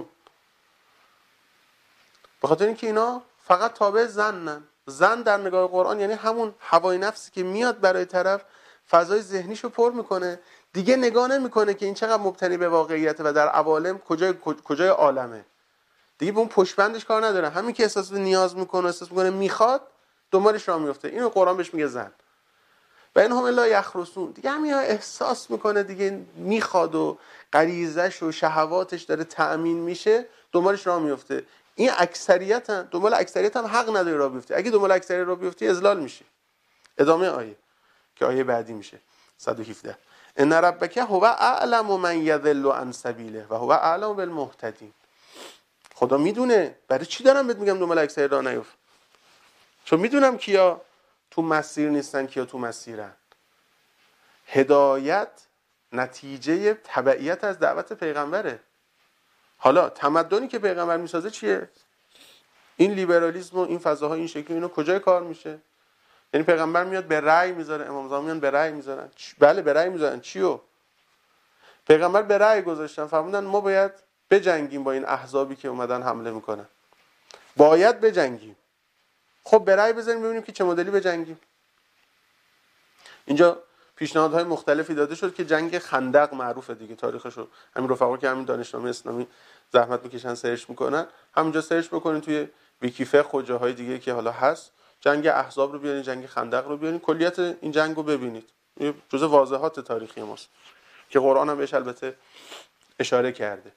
به خاطر اینکه اینا فقط تابع ظنن. ظن در نگاه قرآن یعنی همون هوای نفسی که میاد برای طرف، فضای ذهنیشو پر میکنه، دیگه نگاه نمیکنه که این چقدر مبتنی به واقعیته و در عوالم کجای کجای عالمه. دیگه به اون پشتبندش کار نداره. همین که احساس نیاز میکنه، احساس میکنه میخواد، دنبالش راه میفته. اینو قرآن بهش میگه ظن. و اینهم الا یخرصون، دیگه همین احساس میکنه دیگه میخواد و غریزش و شهواتش داره تأمین میشه، دنبالش راه میفته. این اکثریت هم دنبال اکثریت هم حق نداره راه بیفته. اگه دنبال اکثریت راه بیفتی اذلال میشه. ادامه آیه که آیه بعدی میشه صد و هفده. ان ربک هو اعلم من یضل عن سبیله و هو اعلم بالمهتدین. خدا میدونه. برای چی دارم بهت میگم دنبال اکثریت راه نیفت؟ چون میدونم کیا تو مسیر نیستن، کیا تو مسیرن. هدایت نتیجه تبعیت از دعوت پیغمبره. حالا تمدنی که پیغمبر میسازه چیه؟ این لیبرالیسم و این فضاها این شکلی، اینا کجای کار میشه؟ یعنی پیغمبر میاد به رأی میذاره، امام زمان میان به رأی میذارن. بله به رأی میذارن. چیو؟ پیغمبر به رأی گذاشتن، فرمودن ما باید بجنگیم با این احزابی که اومدن حمله میکنن. باید بجنگیم. خب به رأی بذاریم ببینیم که چه مدلی بجنگیم. اینجا پیشنهادهای مختلفی داده شد که جنگ خندق معروفه دیگه، تاریخشو همین رفقا که همین دانشنامه اسلامی زحمت میکشن سرچ میکنن، همونجا سرچ بکنین توی ویکیفقه و جاهای دیگه که حالا هست، جنگ احزاب رو بیارین، جنگ خندق رو بیارین، کلیت این جنگ رو ببینید. این جزء واضحات تاریخی ماست که قرآن هم بهش البته اشاره کرده.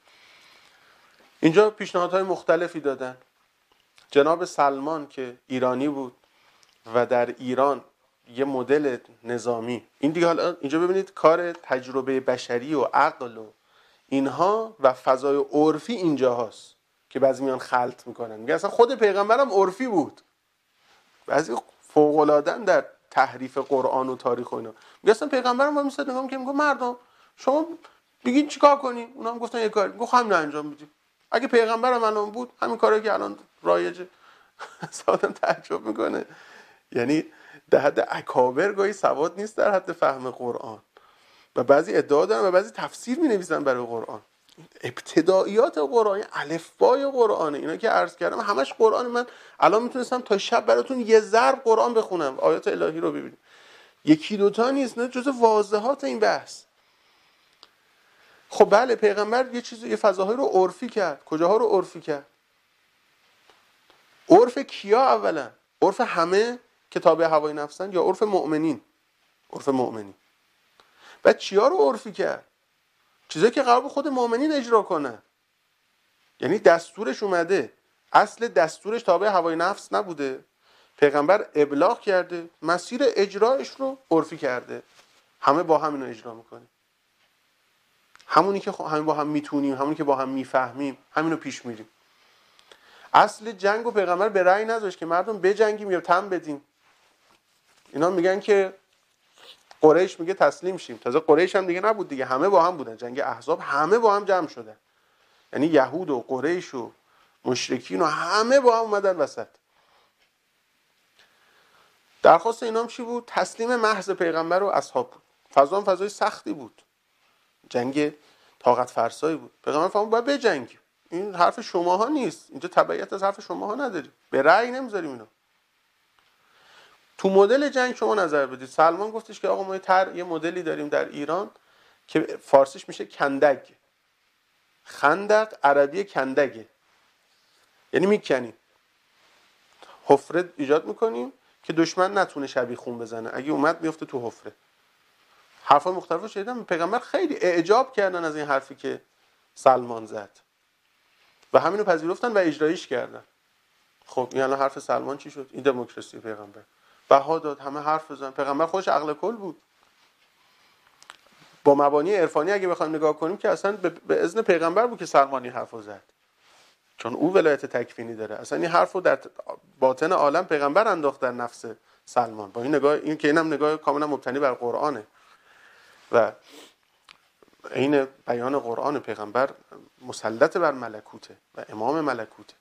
اینجا پیشنهادهای مختلفی دادن. جناب سلمان که ایرانی بود و در ایران یه مدل نظامی، این دیگه حالا اینجا ببینید کار تجربه بشری و عقل و اینها و فضای عرفی اینجا هست که بعضی میان خلط میکنن. میگه اصلا خود پیغمبرم عرفی بود. بعضی فوق‌العاده‌اند در تحریف قرآن و تاریخ و اینا. میگه اصلا پیغمبرم با میساد نگاه میگه میگه مردم شما بگین چیکار کنیم؟ اونا هم گفتن یه کاری. میگه همین انجام میدیم. اگه پیغمبرم الان بود همین کاری که الان رایجه. آدم تعجب میکنه. یعنی در حد اکابر گاهی سواد نیست در حد فهم قرآن و بعضی ادعا دارن و بعضی تفسیر می نویسن برای قرآن. ابتداییات قرآن، الفبای قرآن، اینا که عرض کردم همش قرآن. من الان میتونستم تا شب براتون یه ضرب قرآن بخونم، آیات الهی رو ببینید، یکی دوتا نیست، نه جز واضحات این بحث. خب بله پیغمبر یه چیز، یه فضاهایی رو عرفی کرد. کجاها رو عرفی کرد؟ عرف کیا اولا؟ عرف همه که تابع هوای نفسن یا عرف مؤمنین؟ عرف مؤمنین. بعد چیا رو عرفی کرد؟ چیزایی که قرار خود مؤمنین اجرا کنن. یعنی دستورش اومده، اصل دستورش تابع هوای نفس نبوده، پیغمبر ابلاغ کرده، مسیر اجرایش رو عرفی کرده، همه با هم اینو اجرا میکنیم، همونی که همین با هم میتونیم، همونی که با هم میفهمیم، همینو پیش میریم. اصل جنگ و پیغمبر به رأی نذاشت که مردم بجنگیم یا تن بدیم. اینا میگن که قریش میگه تسلیم شیم. تازه قریش هم دیگه نبود دیگه، همه با هم بودن. جنگ احزاب همه با هم جمع شدن، یعنی یهود و قریش و مشرکین و همه با هم اومدن وسط. درخواست اینام چی بود؟ تسلیم محض پیغمبر و اصحاب بود. فضا هم فضای سختی بود، جنگ طاقت فرسایی بود. پیغمبر فرمود باید بجنگیم، این حرف شماها نیست، اینجا تبعیت از حرف شماها نداریم، به رأی نمیذاریم اینو. تو مدل جنگ شما نظر بدید. سلمان گفتش که آقا ما تر یه مدلی داریم در ایران که فارسیش میشه کندگ. خندق عربی کندگه، یعنی میکنیم، حفره ایجاد میکنیم که دشمن نتونه شبیه خون بزنه، اگه اومد میفته تو حفره. حرفای مختلفو شنیدم، پیغمبر خیلی اعجاب کردن از این حرفی که سلمان زد و همینو پذیرفتن و اجرایش کردن. خب این الان حرف سلمان چی شد؟ این دموکراسی پیغمبر بها داد، همه حرف بزنن. پیغمبر خودش عقل کل بود. با مبانی عرفانی اگه بخوایم نگاه کنیم که اصلا به اذن پیغمبر بود که سلمان این حرفو زد، چون او ولایت تکوینی داره. اصلا این حرفو در باطن عالم پیغمبر انداخت در نفس سلمان. با این نگاه، این که اینم نگاه کاملا مبتنی بر قرآنه و این بیان قرآن، پیغمبر مسلط بر ملکوته و امام ملکوته.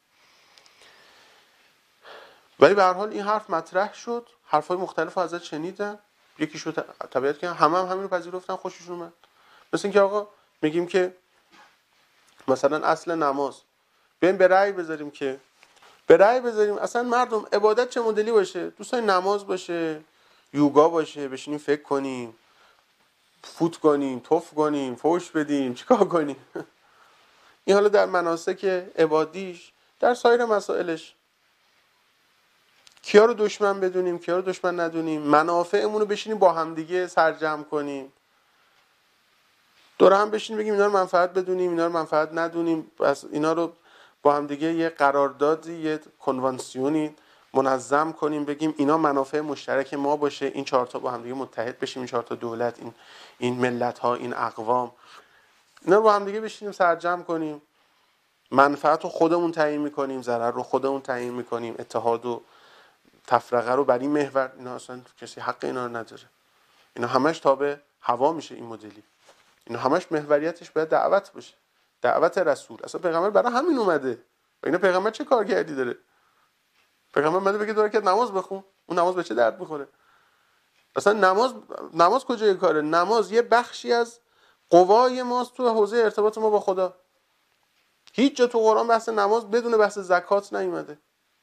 ولی به هر حال این حرف مطرح شد، حرفای مختلف ازش شنیدن، یکیشو تبعیت کردن، همه هم همین رو پذیرفتن، خوششون اومد. مثل اینکه آقا میگیم که مثلا اصل نماز بیایم به رأی بذاریم که به رأی بذاریم اصلا مردم عبادت چه مدلی باشه، دوستان نماز باشه، یوگا باشه، بشینیم فکر کنیم، فوت کنیم، توف کنیم، فوش بدیم، چیکار کنیم. این حالا در مناسک عبادیش، در سایر مسائلش کیا رو دشمن بدونیم، کیا رو دشمن ندونیم، منافعمون رو بشینیم با همدیگه سرجم کنیم، دور هم بشینیم بگیم اینا رو منفعت بدونیم، اینا رو منفعت ندونیم، بس اینا رو با همدیگه یه قراردادی، یه کنوانسیونی منظم کنیم، بگیم اینا منافع مشترک ما باشه، این چهار تا با همدیگه متحد بشیم، این چهار تا دولت، این این ملت ها، این اقوام، اینا رو با همدیگه بشینیم سرجم کنیم، منفعت رو خودمون تعیین میکنیم، ضرر رو خودمون تعیین میکنیم، اتحاد و تفرقه رو بر این محور، اینا اصلا کسی حق اینا رو نداره. اینا همش تابع هوا میشه این مدلی. اینا همش محوریتش باید دعوت باشه، دعوت رسول. اصلا پیغمبر برای همین اومده. و اینا پیغمبر چه کارکردی داره؟ پیغمبر اومده بگه دو رکعت نماز بخون. اون نماز به چه درد میخوره؟ اصلا نماز نماز کجای کاره؟ نماز یه بخشی از قوای ماست تو حوزه ارتباط ما با خدا. هیچ جا تو قرآن بحث نماز بدون بحث زکات نیومده.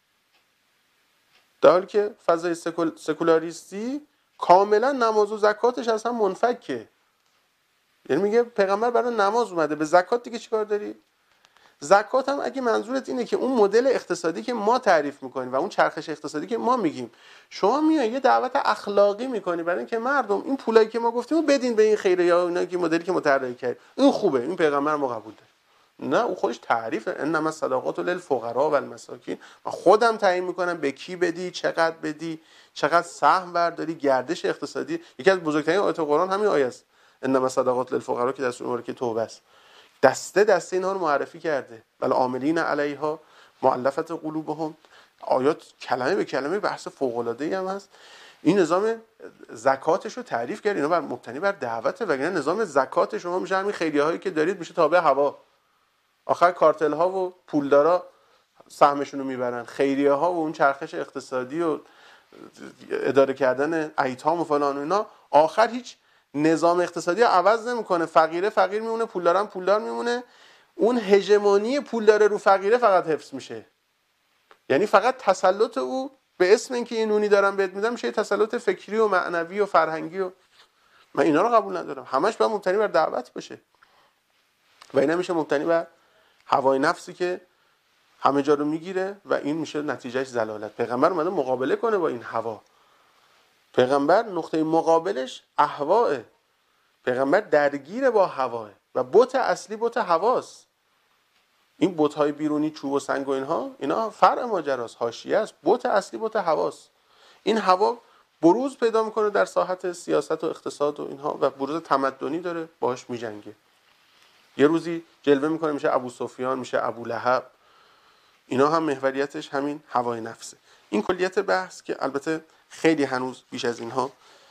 در حالی که فضای سکول، سکولاریستی کاملا نماز و زکاتش از هم منفکه. یعنی میگه پیغمبر برای نماز اومده، به زکات دیگه چیکار داری؟ زکات هم اگه منظورت اینه که اون مدل اقتصادی که ما تعریف میکنیم و اون چرخش اقتصادی که ما میگیم، شما میای یه دعوت اخلاقی میکنی برای اینکه مردم این پولایی که ما گفتیم بدین به این خیریه ها، اینا که مدلی که متحرک کرد این خوبه، این پیغمبر ما قبول داره. نه، اون خودش تعریف انما الصدقات للفقراء و المساکین، من خودم تعیین میکنم به کی بدی، چقدر بدی، چقدر سهم برداری، گردش اقتصادی. یکی از بزرگترین آیات قرآن همین آیه است، انما الصدقات للفقراء، که در سوره مبارکه توبه است. دسته دسته اینها رو معرفی کرده، ولی عاملین علیها مؤلفه قلوبهم. آیات کلمه به کلمه بحث فوق العاده ای هم هست. این نظام زکاتش رو تعریف کرد، اینا بر مبتنی بر دعوته، وگرنه نظام زکات شما میشه همین خیریه هایی که دارید میشه تابع هوا. آخر کارتل ها و پولدارا سهمشون رو میبرن، خیریه ها و اون چرخش اقتصادی و اداره کردن ایتام و فلان و اینا آخر هیچ نظام اقتصادی عوض نمیکنه. فقیره فقیر میمونه، پولدارم پولدار میمونه. اون هژمونی پولدار رو فقیره فقط حفظ میشه. یعنی فقط تسلط او به اسم اینکه این نونی دارم بهت میدم میشه تسلط فکری و معنوی و فرهنگی و من اینا رو قبول ندارم. همش باید مبتنی بر دعوت باشه و اینا میشه مبتنی بر هوای نفسی که همه جا رو میگیره و این میشه نتیجهش ضلالت. پیغمبر اومده مقابله کنه با این هوا. پیغمبر نقطه مقابلش اهواه. پیغمبر درگیر با هواه و بت اصلی بت هواست. این بت‌های بیرونی چوب و سنگ و اینها اینا فرع ماجراست، حاشیه است. بت اصلی بت هواست. این هوا بروز پیدا میکنه در ساحت سیاست و اقتصاد و اینها و بروز تمدنی داره، باهاش میجنگه. یه روزی جلوه میکنه میشه ابو سفیان، میشه ابو لهب. اینا هم محوریتش همین هوای نفسه. این کلیت بحث که البته خیلی هنوز بیش از اینها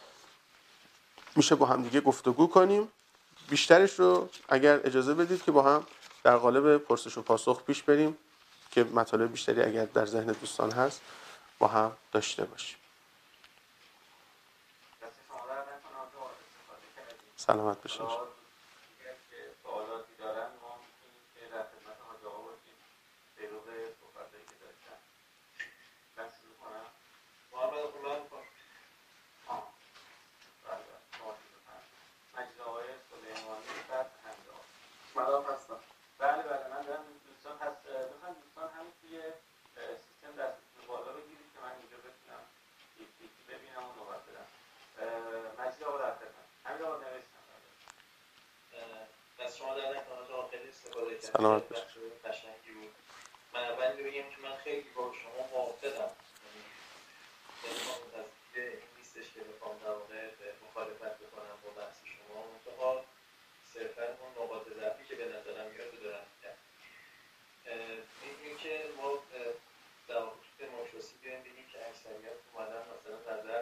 میشه با هم دیگه گفتگو کنیم. بیشترش رو اگر اجازه بدید که با هم در قالب پرسش و پاسخ پیش بریم که مطالب بیشتری اگر در ذهن دوستان هست با هم داشته باشیم. سلامت باشید. بله بله من دارم دوستان هست، مثلا دوستان همین توی سیستم دستتون بالا رو گیرید که من اینجا بتونم یکی یکی ببینم و نوبت بدم. مجید آقا در خدمت. همین آقا نوشتم. پس شما در نکنه تا خیلی استفاده کردید. سلامت باشید. قشنگی بود. من اول بگم که من خیلی با شما موافقم. یعنی من تصدیق این نیستش که بخوام در واقع مخالفت بکنم با بحث شما. منتها صرفاً اون نقاط ضعفی که به نظرم میاد رو دارم میگم. این که ما در واقع دموکراسی بیایم بگیم که اکثریت اومدن مثلا نظر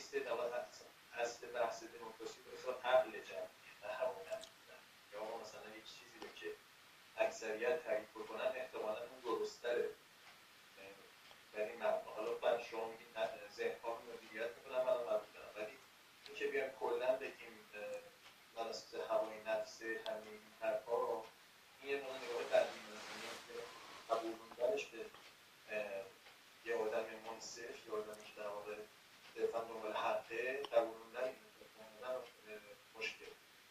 نیست، نباید اصل بحث دموکراسی به عقل جمعی نه همونت بودن. یا مثلا یک چیزی رو که اکثریت تایید بکنن احتمالاً اون درست‌تره. یعنی مبنا حالا من شما میگید ذهن‌ها رو مدیریت می‌کنن، من قبول دارم، ولی این که بیایم کلاً بگیم مناسب هوای نفس همین این حرفا رو، این یه نوع نگاه قدیمی که قبول بودنش به یه آدم منصف، یه آدمی که در واقع صرفاً دنبال حقه، قبول بودن مشکل.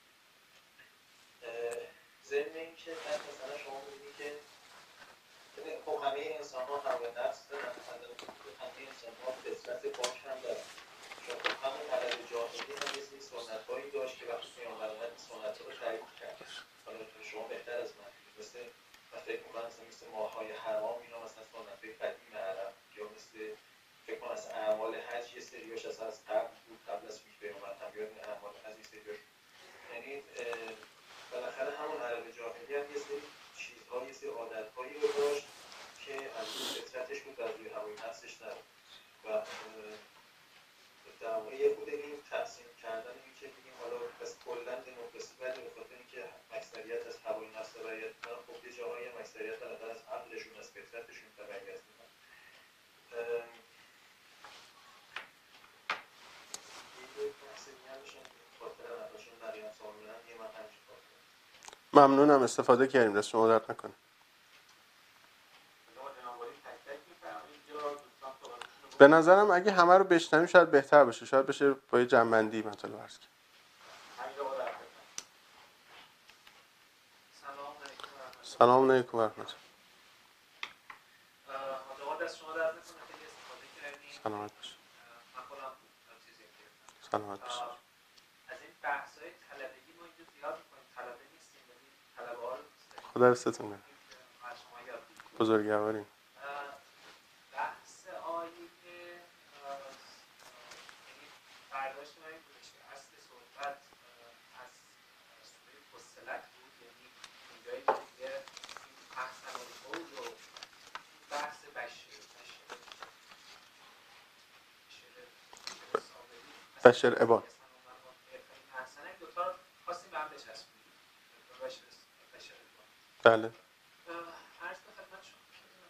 ضمن این که مثلا شما می‌بینید که خب همه انسان ها هوای نفس دارن، همه انسان ها فطرت پاک هم دارن. چون خب همون عدد جاهلی هم یه سری سنت هایی داشت که وقتی پیامبر اومد سنت ها رو تایید کرد. حالا شما بهتر از من مثل من فکر میکنم مثلا مثل ماه‌های حرام اینا مثلا سنت های قدیم عرب، یا مثل فکر کنم مثلا اعمال حج یه سریاش اصلا از قبل بود، قبل از پیش پیامبر هم بیاد این اعمال حج یه سریاش، یعنی بالاخره همون عرب جاهلی هم یه سری چیزها، یه سری عادت‌هایی رو داشت که از روی فطرتش بود و از روی هوای نفسش نبود. و در واقع یه خود این تقسیم کردن این که بگیم حالا بس کلاً دموکراسی بده به خاطر اینکه اکثریت از هوای نفس رعایت می‌کنن، خب یه جاهایی هم اکثریت بالاخره از عقلشون از فطرتشون تبعیت می‌کنن. یه بحث دیگه هم میشن خاطر نداشتن بقیه سوال بودن یه من همچین کار کنم. ممنونم، استفاده کردیم، دست شما درد نکنه. به نظرم اگه همه رو بشنویم شاید بهتر باشه، شاید بشه با یه جنبندی مطالب عرض کرد. سلام علیکم و رحمت الله. سلامت باشید. سلامت باشید. از این بحث‌های طلبگی ما اینجا زیاد می‌کنیم، طلبه نیستیم ولی طلبه‌ها رو خدا حفظتون کنه. بزرگواریم. بحث آیه که برداشت ما این بودش که اصل صحبت از سوره فصلت بود، یعنی اینجایی که دیگه احسن القول و بحث بشر بشر عباد احسن این دوتا رو خواستیم به هم بچسبونیم. بشر بشر عباد. بله. عرض به خدمت شما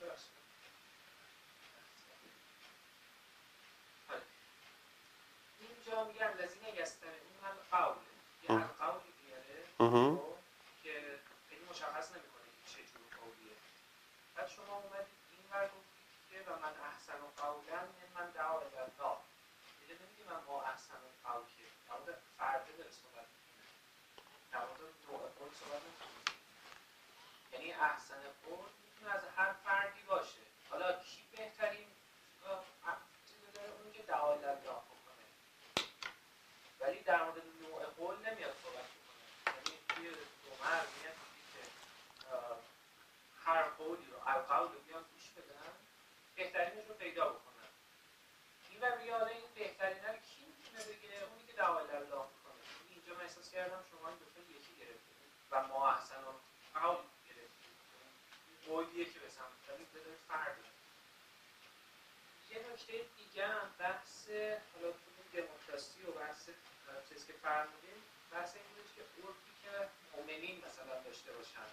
اینجا میگه الذین یستمعون القول، یه القولی بیاره که خیلی مشخص نمیکنه چه جور قولیه. بعد شما اومدید این ور گفتید که و من احسن قولا ممن دعا الی الله. دیگه نمیگه من ما احسن قول که در مورد فرده داره صحبت میکنه، در مورد نوع قول صحبت نمیکنه. یعنی احسن قول میتونه از هر فردی باشه. حالا کی بهترین چیزی داره؟ اونی که دعا الی الله بکنه. ولی در مورد نوع قول نمیاد صحبت بکنه. یعنی توی عمر میاد که هر قولی رو القول رو بیان گوش بدن، بهترینش رو پیدا بکنن. این و میگه حالا این بهترینه رو کی میتونه بگه؟ اونی که دعا الی الله میکنه. اینجا من احساس کردم شما این دو تا یکی گرفتید و ما احسن قول گرفتید. قولیه که به سمت دارید بده فرد. یه نکته دیگه هم بحث حالا تو دموکراسی و بحث چیزی که فرمودیم، بحث این بود که عرفی که مؤمنین مثلا داشته باشن،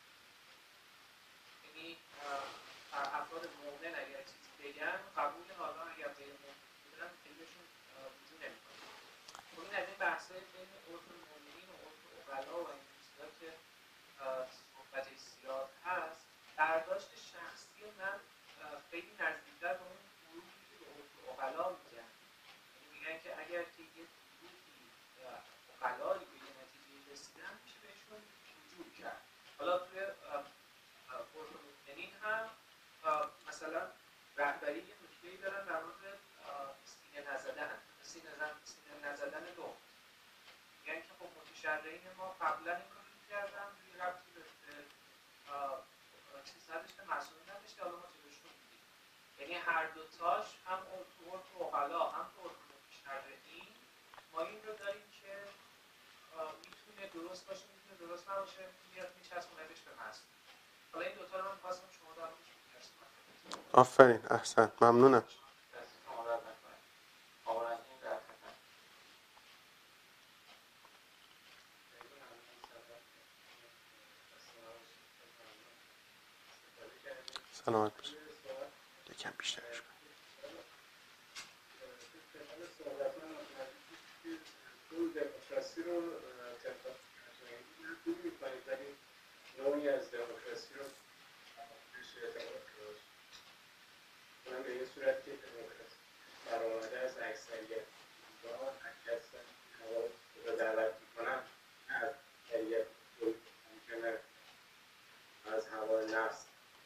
یعنی افراد مؤمن اگر چیزی بگن قبول، حالا اگر غیر مؤمن بودن خیلیشون وجود نمیکنه. خب این از این بحث‌های بین عرف مؤمنین و عرف عقلا و این چیزا که صحبتش زیاد هست، برداشت شخصی من خیلی نزدیک‌تر به اون گروهی که به عرف عقلا میگن. یعنی میگن که اگر که یه گروهی عقلایی به یه نتیجه رسیدن میشه بهشون رجوع کرد. حالا توی عرف مؤمنین هم مثلا رهبری یه نکته‌ای دارن در مورد سینه نزدن، سینه نزدن دو. میگن که خب متشرعین ما قبلا این کارو می‌کردن، یه ربطی به چیز نداشته، مسئولیت نداشته، حالا ما جلوشون می‌گیریم. یعنی هر دوتاش هم تو عرف عقلا هم تو عرف متشرعین ما این رو داریم که میتونه درست باشه، میتونه درست نباشه، میاد میچسبونهش به مسئول. حالا این دوتا رو من خواستم شما در موردش بپرسم. آفرین، احسن، ممنونم. شما در نکنید. آورد این در سلامت باشه. یکم بیشترش کن. دموکراسی رو طبق خوب می‌کنید ولی نوعی از دموکراسی رو میشه اعتماد کرد. اونم به یه صورت که دموکراسی برآمده از اکثریت و هر کس رو دعوت میکنن از اکثریت ممکنه از هوای نفس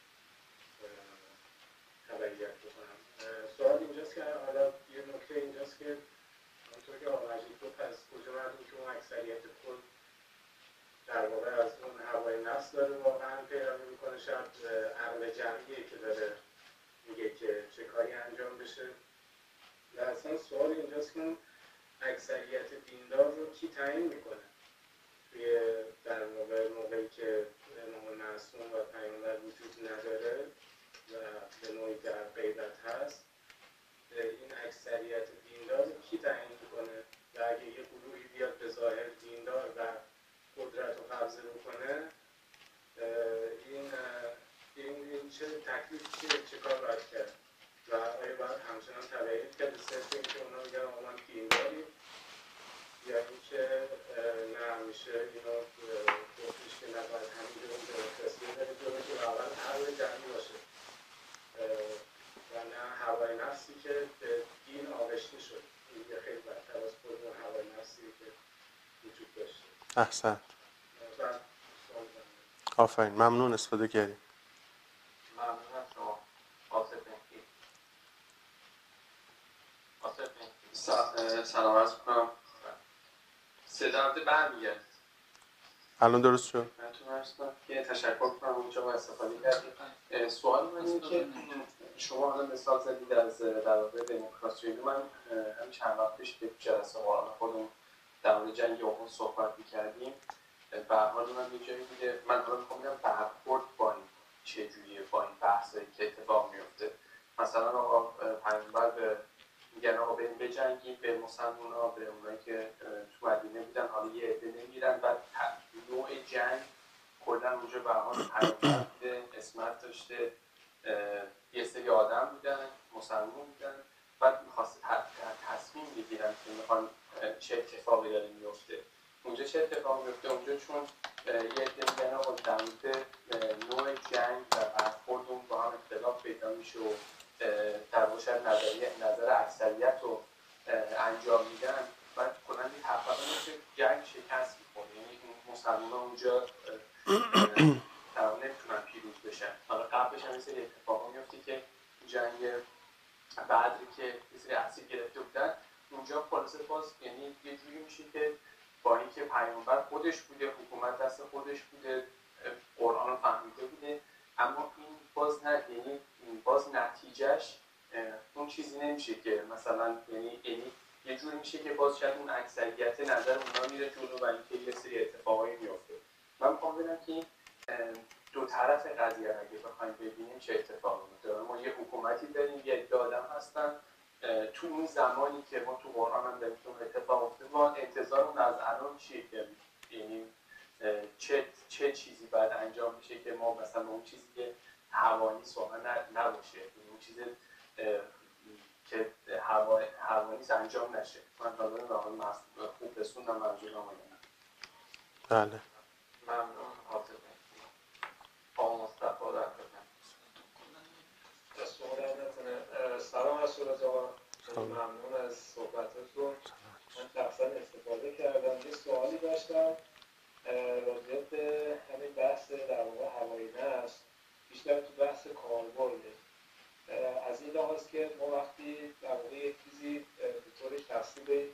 تبعیت بکنم. سوال اینجاست که حالا یه نکته اینجاست که همونطور که آقا مجید گفت از کجا معلوم که اون اکثریت خود در واقع از اون هوای نفس داره واقعا پیروی میکنه، شاید عقل جمعیه که داره میگه که چه کاری انجام بشه. و اصلا سوال اینجاست که اون اکثریت دیندار رو کی تعیین میکنه توی در واقع موقعی که امام معصوم و پیامبر وجود نداره و به نوعی در غیبت هست، این اکثریت دیندار رو کی تعیین میکنه؟ و اگه یه گروهی بیاد به ظاهر دیندار و قدرت رو قبضه بکنه، این این این چه تکلیف چیه؟ چه کار باید کرد؟ و آیا باید همچنان تبعیت کرد صرف اینکه اونا میگن آقا ما دینداریم، یا اینکه نه میشه اینو گفتش که نباید همینجور اون دموکراسی بره جلو که اول عقل جمعی باشه و نه هوای نفسی که به دین آغشته شد. این یه خیلی بدتر از خود اون هوای نفسی که وجود داشته. احسن. آفرین، ممنون، استفاده کردیم. ممنون از شما. آصف مهدی. آصف مهدی. سلام عرض می‌کنم. صدا برمیگرد. الان درست شد؟ من تو عرض کنم که تشکر کنم اونجا با استفاده کردید. سوال من اینه که شما حالا مثال زدید از در واقع دموکراسی. من همین چند وقت پیش که جلسه قرآن خودمون در مورد جنگ اوغان صحبت می‌کردیم، به هر حال من یه جایی بوده، من حالا می‌خوام بگم برخورد با این چجوریه با این بحثایی که اتفاق میفته. مثلا آقا پیامبر به میگن آقا بریم بجنگیم، به مسلمان‌ها، به اونایی که تو مدینه بودن، حالا یه عده نمیرن و نوع جنگ کلا اونجا به هر حال پیامبر بوده، اسمت داشته، یه سری آدم بودن، مسلمان بودن، بعد می‌خواست تصمیم بگیرن که می‌خوان چه اتفاقی داره میفته. اونجا چه اتفاقی میفته؟ اونجا چون یه عده میگن آقا در مورد نوع جنگ و برخورد اون با هم اختلاف پیدا میشه و در واقع شاید نظریه نظر اکثریت رو انجام میدن و کلا یه تفاهم میشه جنگ شکست می‌خوره. یعنی مسلمان‌ها اونجا در واقع نمیتونن پیروز بشن. حالا قبلش هم یه سری اتفاقا میفته که جنگ بعدی که یه سری اسیر گرفته بودن، اونجا خلاصه باز یعنی یه جوری میشه که با اینکه پیامبر خودش بوده، حکومت دست خودش بوده، قرآن رو فهمیده بوده، اما این باز نه، یعنی باز نتیجهش اون چیزی نمیشه که مثلا یعنی یعنی یه جوری میشه که باز شاید اون اکثریت نظر اونا میره جلو و اینکه یه سری اتفاقایی میفته. من میخوام ببینم که دو طرف قضیه رو اگه بخوایم ببینیم چه اتفاقی میفته. ما یه حکومتی داریم، یه عده آدم هستن، تو اون زمانی که ما تو قرآن هم داریم که اتفاق افتاد، ما انتظارمون از الان چیه که یعنی چه چه چیزی باید انجام بشه که ما مثلا اون چیزی که حوانیس واقعا نباشه، اون چیزی که حوانیس انجام نشه. من حالا نهار خوب رسوندم منظورم آینه. بله. ممنون حاضر مهدی. آقا مصطفی در خدمت. سوال نکنه. سلام رسول الله. ممنون از صحبتاتون. من شخصا استفاده کردم. یه سوالی داشتم راجع به همین بحث در واقع هوای نفس، بیشتر تو بحث کاربرده. از این لحاظ که ما وقتی در واقع یک چیزی به طور شخصی به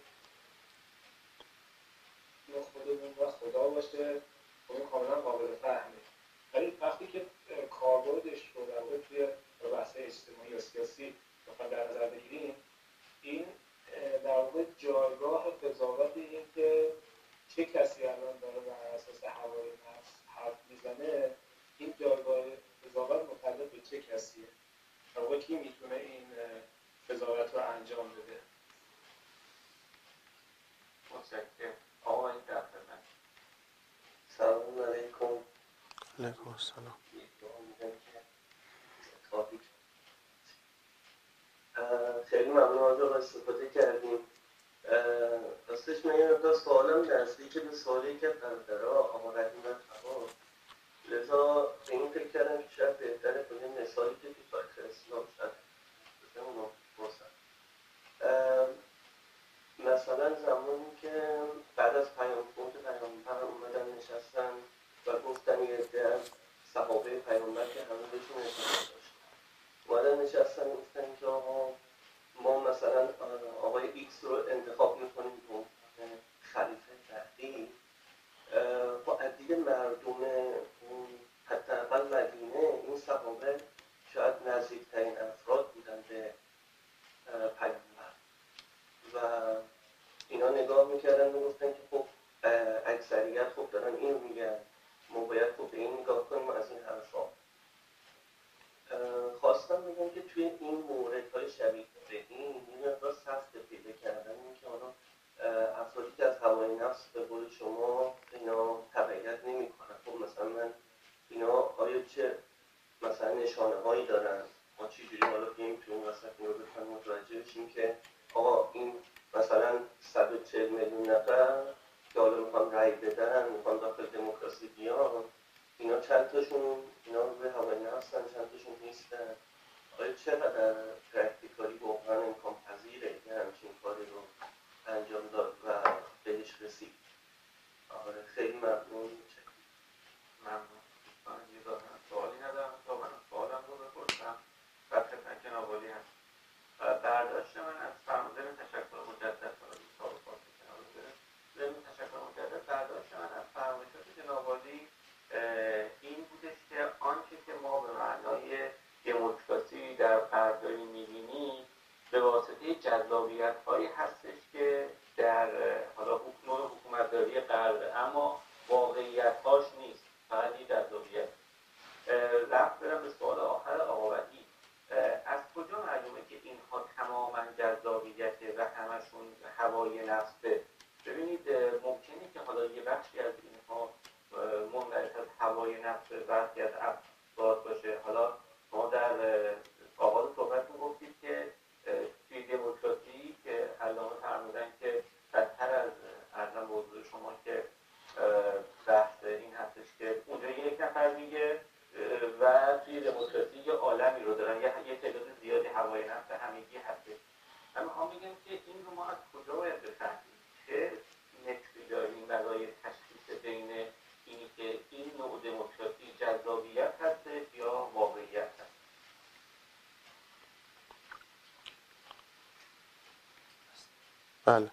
خودمون و خدا باشه، اون کاملا قابل فهمه، ولی وقتی که کاربردش رو در واقع توی بحث اجتماعی یا سیاسی بخوایم در نظر بگیریم، این در واقع جایگاه قضاوت این که چه کسی الان داره بر اساس هوای نفس حرف میزنه، این جایگاه قضاوت متعلق به چه کسیه؟ در واقع کی میتونه این قضاوت رو انجام بده؟ متشکرم. آقا این در خدمت. سلام علیکم. علیکم السلام. استفاده کردیم. راستش من یه مقدار سوالم نزدیک به سوالی که برادرها آقا رحیم و تبا، لذا به این فکر کردم که شاید بهتره کنیم مثالی که تو تاریخ اسلام شد بزنم اونو بازم. مثلا زمانی که بعد از پیام فوت پیامبر اومدن نشستن و گفتن یه عده از صحابه پیامبر که همه بهشون اعتماد داشتن، اومدن نشستن گفتن که آقا ما مثلا آقای ایکس رو انتخاب میکنیم به خلیفه بعدی، با عدید مردم حداقل مدینه این صحابه شاید نزدیکترین افراد بودن به پیامبر و اینا نگاه میکردن میگفتن که خب اکثریت خب دارن اینو میگن، ما باید خب به این نگاه کنیم از این حرفا. خواستم بگم که توی این موردهای شبیه به این یه مقدار سخت پیدا کردن این که حالا افرادی که از هوای نفس به قول شما اینا تبعیت نمی کنن. خب مثلا من اینا آیا چه مثلا نشانه هایی دارن، ما چی جوری حالا بیاییم توی اون وسط این رو بکنیم متوجه بشیم که آقا این مثلا صد و چهل میلیون نفر که حالا میخوان رأی بدن، میخوان داخل دموکراسی بیان، اینا چند تاشون اینا رو به هوای نفسن، چند تاشون نیستن. آیا چقدر پرکتیکالی واقعا امکان پذیره که همچین کاری رو انجام داد و بهش رسید؟ آره خیلی ممنون. ممنون. من یه دارم سوالی ندارم تا من سوالم رو بپرسم بعد خدمت جناب عالی هست. برداشت من از فرمودن تشکر مجدد کنم سوال پاسخ جناب عالی تشکر مجدد برداشت من از فرمایشات جناب عالی این بودش که آنچه که ما به معنای دموکراسی در غرب داریم می‌بینیم به واسطه جذابیت هایی هستش که در حالا نوع حکومتداری غرب، اما واقعیت هاش نیست، فقط یه جذابیت. رفت برم به سوال آخر آقا وحید، از کجا معلومه که اینها تماما جذابیته و همشون هوای نفسه؟ ببینید ممکنه که حالا یه بخشی از اینها منبعث از هوای نفس برخی از افراد باشه. حالا ما در آغاز صحبت می‌گفتید که توی دموکراسی که علامه فرمودن که بدتر از ارزم به حضور شما که بحث این هستش که اونجا یک نفر میگه و توی دموکراسی یه عالمی رو دارن، یه یه تعداد زیادی هوای نفس همگی هستش. من میخوام بگم که این رو ما از کجا باید بفهمیم؟ چه متری داریم برای تشخیص بین اینی که این نوع دموکراسی جذابیت هستش یا واقعیت هست؟ بله،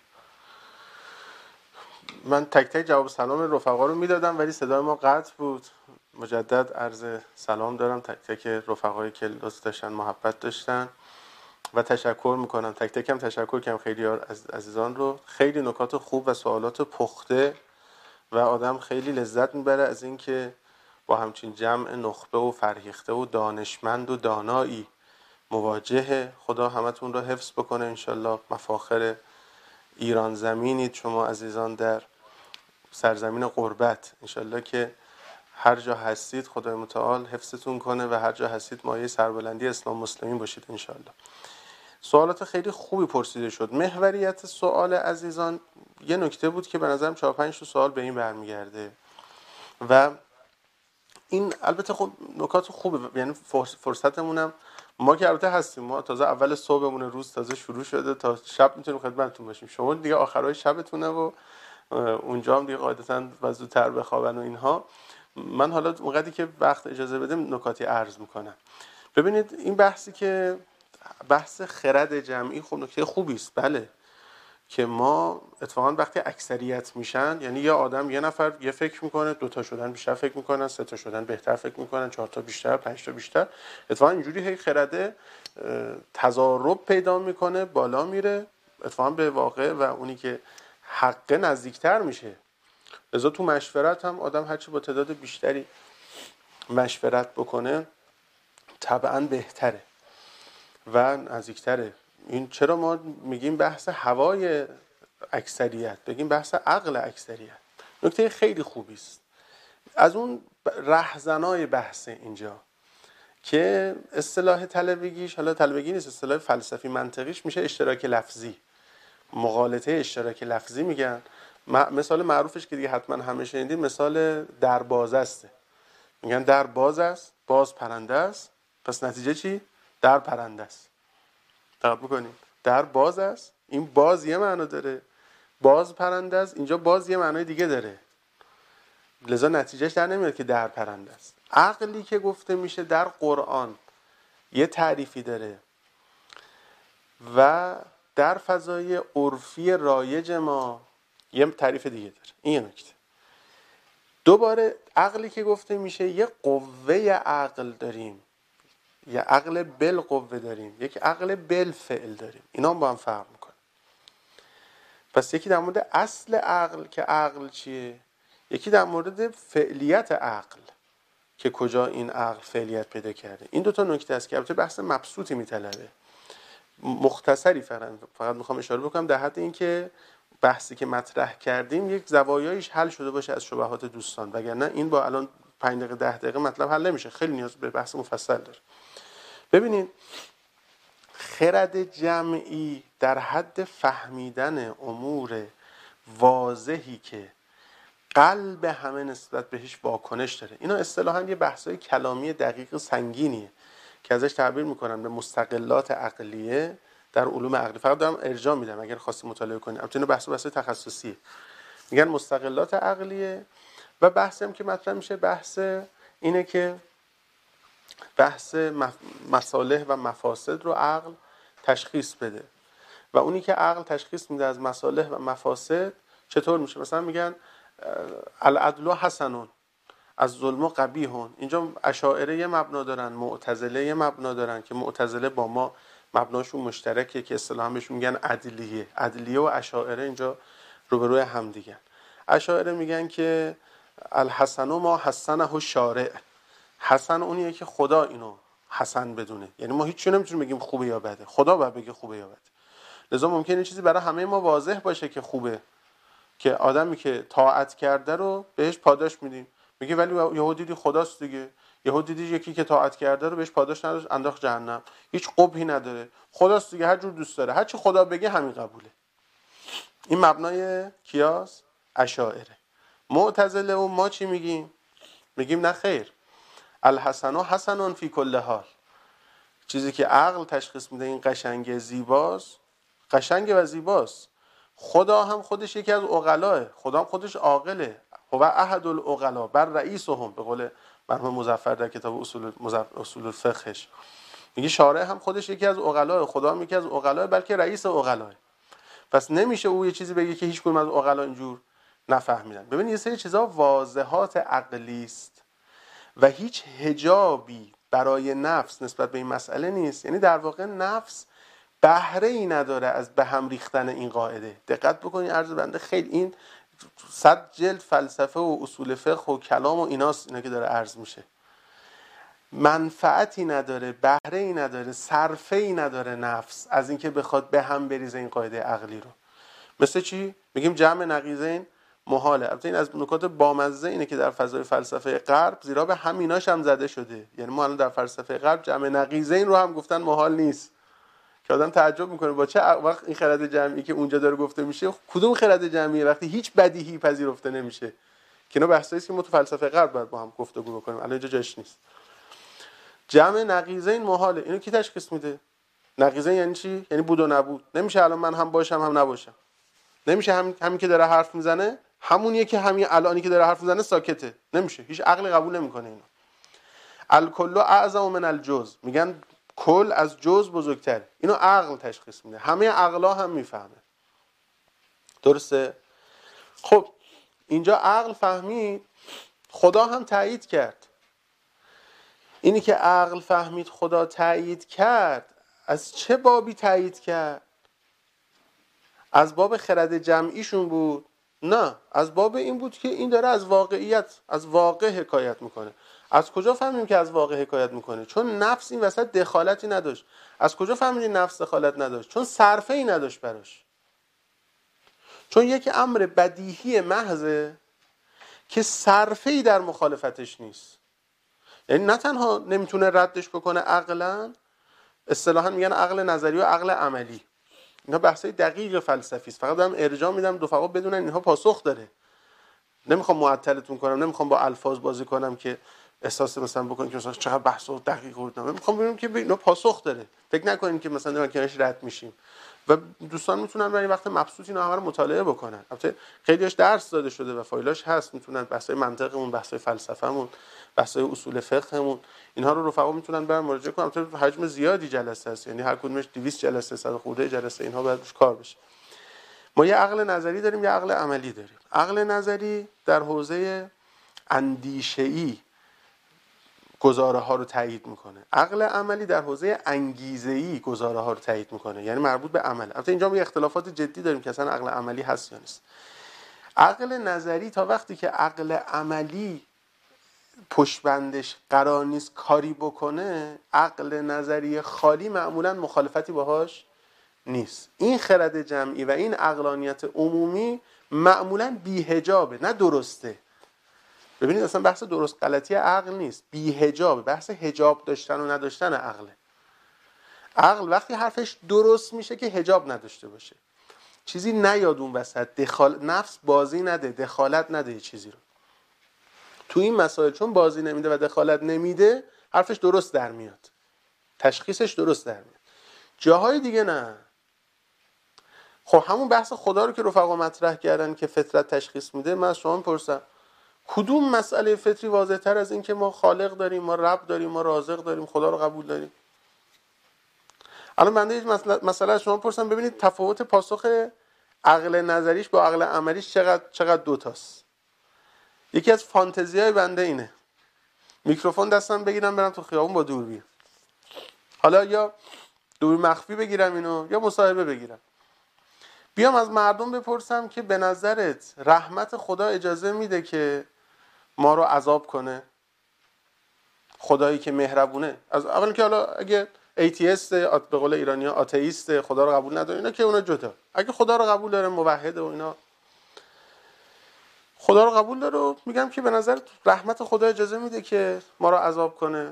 من تک تک جواب سلام رفقا رو میدادم ولی صدای ما قطع بود. مجدد عرض سلام دارم تک تک رفقایی که لطف داشتن، محبت داشتن و تشکر میکنم. تک تکم تشکر کنم خیلی از عزیزان رو. خیلی نکات خوب و سوالات پخته و آدم خیلی لذت میبره از این که با همچین جمع نخبه و فرهیخته و دانشمند و دانایی مواجهه. خدا همتون رو حفظ بکنه انشالله. مفاخر ایران زمینید شما عزیزان در سرزمین غربت، انشالله که هر جا هستید خدای متعال حفظتون کنه و هر جا هستید مایه سربلندی اسلام مسلمین باشید انشالله. سوالات خیلی خوبی پرسیده شد. محوریت سوال عزیزان یه نکته بود که به نظرم چهار پنج تا سوال به این برمیگرده و این البته خب نکات خوبه، یعنی فرصتمونم ما که البته هستیم، ما تازه اول صبحمون روز تازه شروع شده، تا شب میتونیم خدمتتون باشیم. شما دیگه آخرای شبتونه و اونجا هم دیگه قاعدتاً و زودتر بخوابن و اینها. من حالا اونقدری که وقت اجازه بدیم نکاتی عرض میکنم. ببینید این بحثی که بحث خرد جمعی خب نکته خوبی است، بله، که ما اتفاقا وقتی اکثریت میشن، یعنی یه آدم یه نفر یه فکر میکنه، دو تا شدن بیشتر فکر میکنن، سه تا شدن بهتر فکر میکنن، چهار تا بیشتر، پنج تا بیشتر، اتفاقا اینجوری هی خرده تضارب پیدا میکنه، بالا میره، اتفاقا به واقع و اونی که حق نزدیکتر میشه. لذا تو مشورت هم آدم هرچی با تعداد بیشتری مشورت بکنه طبعا بهتره و نزدیکتره. این چرا ما میگیم بحث هوای اکثریت، بگیم بحث عقل اکثریت. نکته خیلی خوبی است. از اون رهزنای بحث اینجا که اصطلاح طلبگیش، حالا طلبگی نیست، اصطلاح فلسفی منطقیش میشه اشتراک لفظی، مغالطه اشتراک لفظی میگن. مثال معروفش که دیگه حتما همه شنیدین مثال در باز است. میگن در باز است، باز پرنده است، پس نتیجه چی؟ در پرنده است. دقت بکنید، در باز است، این باز یه معنی داره، باز پرنده است، اینجا باز یه معنی دیگه داره، لذا نتیجهش در نمیاد که در پرنده است. عقلی که گفته میشه در قرآن یه تعریفی داره و در فضای عرفی رایج ما یه تعریف دیگه داره. این یه نکته. دوباره عقلی که گفته میشه یه قوه عقل داریم، یه عقل بالقوه داریم، یک عقل بالفعل داریم. اینا هم با هم فرق میکنه. پس یکی در مورد اصل عقل که عقل چیه، یکی در مورد فعلیت عقل که کجا این عقل فعلیت پیدا کرده. این دو تا نکته است که البته بحث مبسوطی میطلبه. مختصری فقط فقط میخوام اشاره بکنم در حد این که بحثی که مطرح کردیم یک زوایایش حل شده باشه از شبهات دوستان، وگرنه این با الان پنج دقیقه ده دقیقه مطلب حل نمیشه، خیلی نیاز به بحث مفصل داره. ببینید خرد جمعی در حد فهمیدن امور واضحی که قلب همه نسبت بهش واکنش داره. اینا اصطلاحاً یه بحثای کلامی دقیق سنگینیه که ازش تعبیر میکنن به مستقلات عقلیه در علوم عقلی. فقط دارم ارجاع میدم اگر خواستی مطالعه کنی. البته اینا بحث بحث تخصصیه. میگن مستقلات عقلیه. و بحثی هم که مطرح میشه بحث اینه که بحث مصالح و مفاسد رو عقل تشخیص بده و اونی که عقل تشخیص میده از مصالح و مفاسد چطور میشه. مثلا میگن العدل حسنون، از ظلم و قبیحون. اینجا اشاعره یه مبنا دارن، معتزله یه مبنا دارن که معتزله با ما مبناشون مشترکه که اصطلاحا بهشون میگن عدلیه. عدلیه و اشاعره اینجا روبروی هم دیگه. اشاعره میگن که الحسن ما حسنه الشارع، حسن اونیه که خدا اینو حسن بدونه، یعنی ما هیچ چیزی نمیتونیم بگیم خوبه یا بده، خدا باید بگه خوبه یا بده. لذا ممکنه چیزی برای همه ما واضح باشه که خوبه، که آدمی که طاعت کرده رو بهش پاداش میدیم، میگه ولی یهو دیدی خداست دیگه، یهو دیدی یکی که طاعت کرده رو بهش پاداش نداشت انداخت جهنم، هیچ قبحی نداره، خداست دیگه، هر جور دوست داره، هر چی خدا بگه همین قبوله. این مبنای کیاس؟ اشاعره. معتزله و ما چی میگیم؟ میگیم نه خیر، الحسن حسن فی کل حال. چیزی که عقل تشخیص میده این قشنگ زیباست، قشنگ و زیباست. خدا هم خودش یکی از عقلاه، خدا هم خودش عاقله. هو احد العقلا بر رئیسهم، به قول مرحوم مظفر در کتاب اصول اصول الفقهش میگه شارع هم خودش یکی از عقلاه، خدا هم یکی از عقلاه، بلکه رئیس عقلاه. پس نمیشه او یه چیزی بگه که هیچ کدوم از عقلا اینجور نفهمیدن. ببین یه سری چیزا واضحات عقلی است و هیچ حجابی برای نفس نسبت به این مسئله نیست. یعنی در واقع نفس بهره ای نداره از به هم ریختن این قاعده. دقت بکنید عرض بنده خیلی این صد جلد فلسفه و اصول فقه و کلام و ایناست اینا که داره عرض میشه. منفعتی نداره، بهره ای نداره، صرفه ای نداره نفس از اینکه بخواد به هم بریزه این قاعده عقلی رو. مثل چی؟ میگیم جمع نقیضین محاله. البته این از نکات بامزه اینه که در فضای فلسفه غرب زیرا به همیناش هم زده شده. یعنی ما الان در فلسفه غرب جمع نقیضین رو هم گفتن محال نیست، که آدم تعجب میکنه با چه وقت این خرد جمعی که اونجا داره گفته میشه کدوم خرد جمعیه وقتی هیچ بدیهی پذیرفته نمیشه. که اینا بحثایی است که ما تو فلسفه غرب باید با هم گفتگو بکنیم، الان اینجا جاش نیست. جمع نقیضین محاله. اینو کی تشخیص میده؟ نقیضین یعنی چی؟ یعنی بود و نبود. نمیشه الان من هم باشم هم نباشم. نمیشه هم همین که داره حرف میزنه همونیه که همین الانی که داره حرف میزنه ساکته. نمیشه، هیچ عقلی قبول نمیکنه اینو. الکل اعظم من الجزء، میگن کل از جزء بزرگتره. اینو عقل تشخیص میده، همه عقلا هم میفهمه. درسته؟ خب اینجا عقل فهمید، خدا هم تایید کرد. اینی که عقل فهمید خدا تایید کرد، از چه بابی تایید کرد؟ از باب خرد جمعیشون بود؟ نه، از باب این بود که این داره از واقعیت، از واقع حکایت میکنه. از کجا فهمیم که از واقع حکایت میکنه؟ چون نفس این وسط دخالتی نداشت. از کجا فهمیدیم نفس دخالت نداشت؟ چون صرفه ای نداشت براش. چون یک امر بدیهی محضه که صرفه ای در مخالفتش نیست. یعنی نه تنها نمیتونه ردش بکنه عقلاً، اصطلاحاً میگن عقل نظری و عقل عملی. اینا بحثای دقیق فلسفی است. فقط دارم ارجاع میدم رفقا بدونن اینها پاسخ داره. نمیخوام معطلتون کنم، نمیخوام با الفاظ بازی کنم که احساس مثلا بکنید که مثلا چقدر بحث و دقیق بود. میخوام ببینم که اینا پاسخ داره. فکر نکنین که مثلا دارن کنارش رد میشیم. و دوستان میتونن برای وقت مبسوط اینا همه رو مطالعه بکنن. البته خیلیش درس داده شده و فایلاش هست، میتونن بحث‌های منطقمون، بحث‌های فلسفه‌مون، بحث‌های اصول فقهمون، اینها رو رفقا میتونن برام مراجعه کنن. البته حجم زیادی جلسه هست، یعنی هر کدومش دویست جلسه، صد خورده جلسه، اینها باید روش کار بشه. ما یه عقل نظری داریم، یه عقل عملی داریم. عقل نظری در حوزه اندیشه‌ای گزاره ها رو تایید میکنه. عقل عملی در حوزه انگیزه‌ای گزاره ها رو تایید میکنه، یعنی مربوط به عمل. البته اینجا ما اختلافات جدی داریم که اصلا عقل عملی هست یا نیست. عقل نظری تا وقتی که عقل عملی پشت بندش قرار نیست کاری بکنه، عقل نظری خالی معمولا مخالفتی باهاش نیست. این خرد جمعی و این عقلانیت عمومی معمولا بی‌حجابه، نه درسته. ببینید اصلا بحث درست غلطی عقل نیست، بی‌حجاب، بحث حجاب داشتن و نداشتن عقله. عقل وقتی حرفش درست میشه که حجاب نداشته باشه، چیزی نیاد اون وسط، دخال نفس بازی نده، دخالت نده یه چیزی رو. تو این مسائل چون بازی نمیده و دخالت نمیده، حرفش درست در میاد، تشخیصش درست در میاد. جاهای دیگه نه. خب همون بحث خدا رو که رفقا مطرح کردن که فطرت تشخیص میده، من از شما میپرسم کدوم مسئله فطری واضح تر از این که ما خالق داریم، ما رب داریم، ما رازق داریم، خدا رو قبول داریم؟ الان بنده یه مسئله از شما پرسم، ببینید تفاوت پاسخ عقل نظریش با عقل عملیش چقدر چقدر دوتاست. یکی از فانتزیای بنده اینه میکروفون دستم بگیرم برم تو خیابون با دوربین، حالا یا دور مخفی بگیرم اینو یا مصاحبه بگیرم، بیام از مردم بپرسم که به نظرت رحمت خدا اجازه میده که ما رو عذاب کنه؟ خدایی که مهربونه. از اول که حالا اگه ایتیست به قول ایرانی‌ها آتئیست، خدا رو قبول نداره، اینا که اونا جدا. اگه خدا رو قبول داره، موحده و اینا، خدا رو قبول داره و میگم که به نظر رحمت خدا اجازه میده که ما رو عذاب کنه،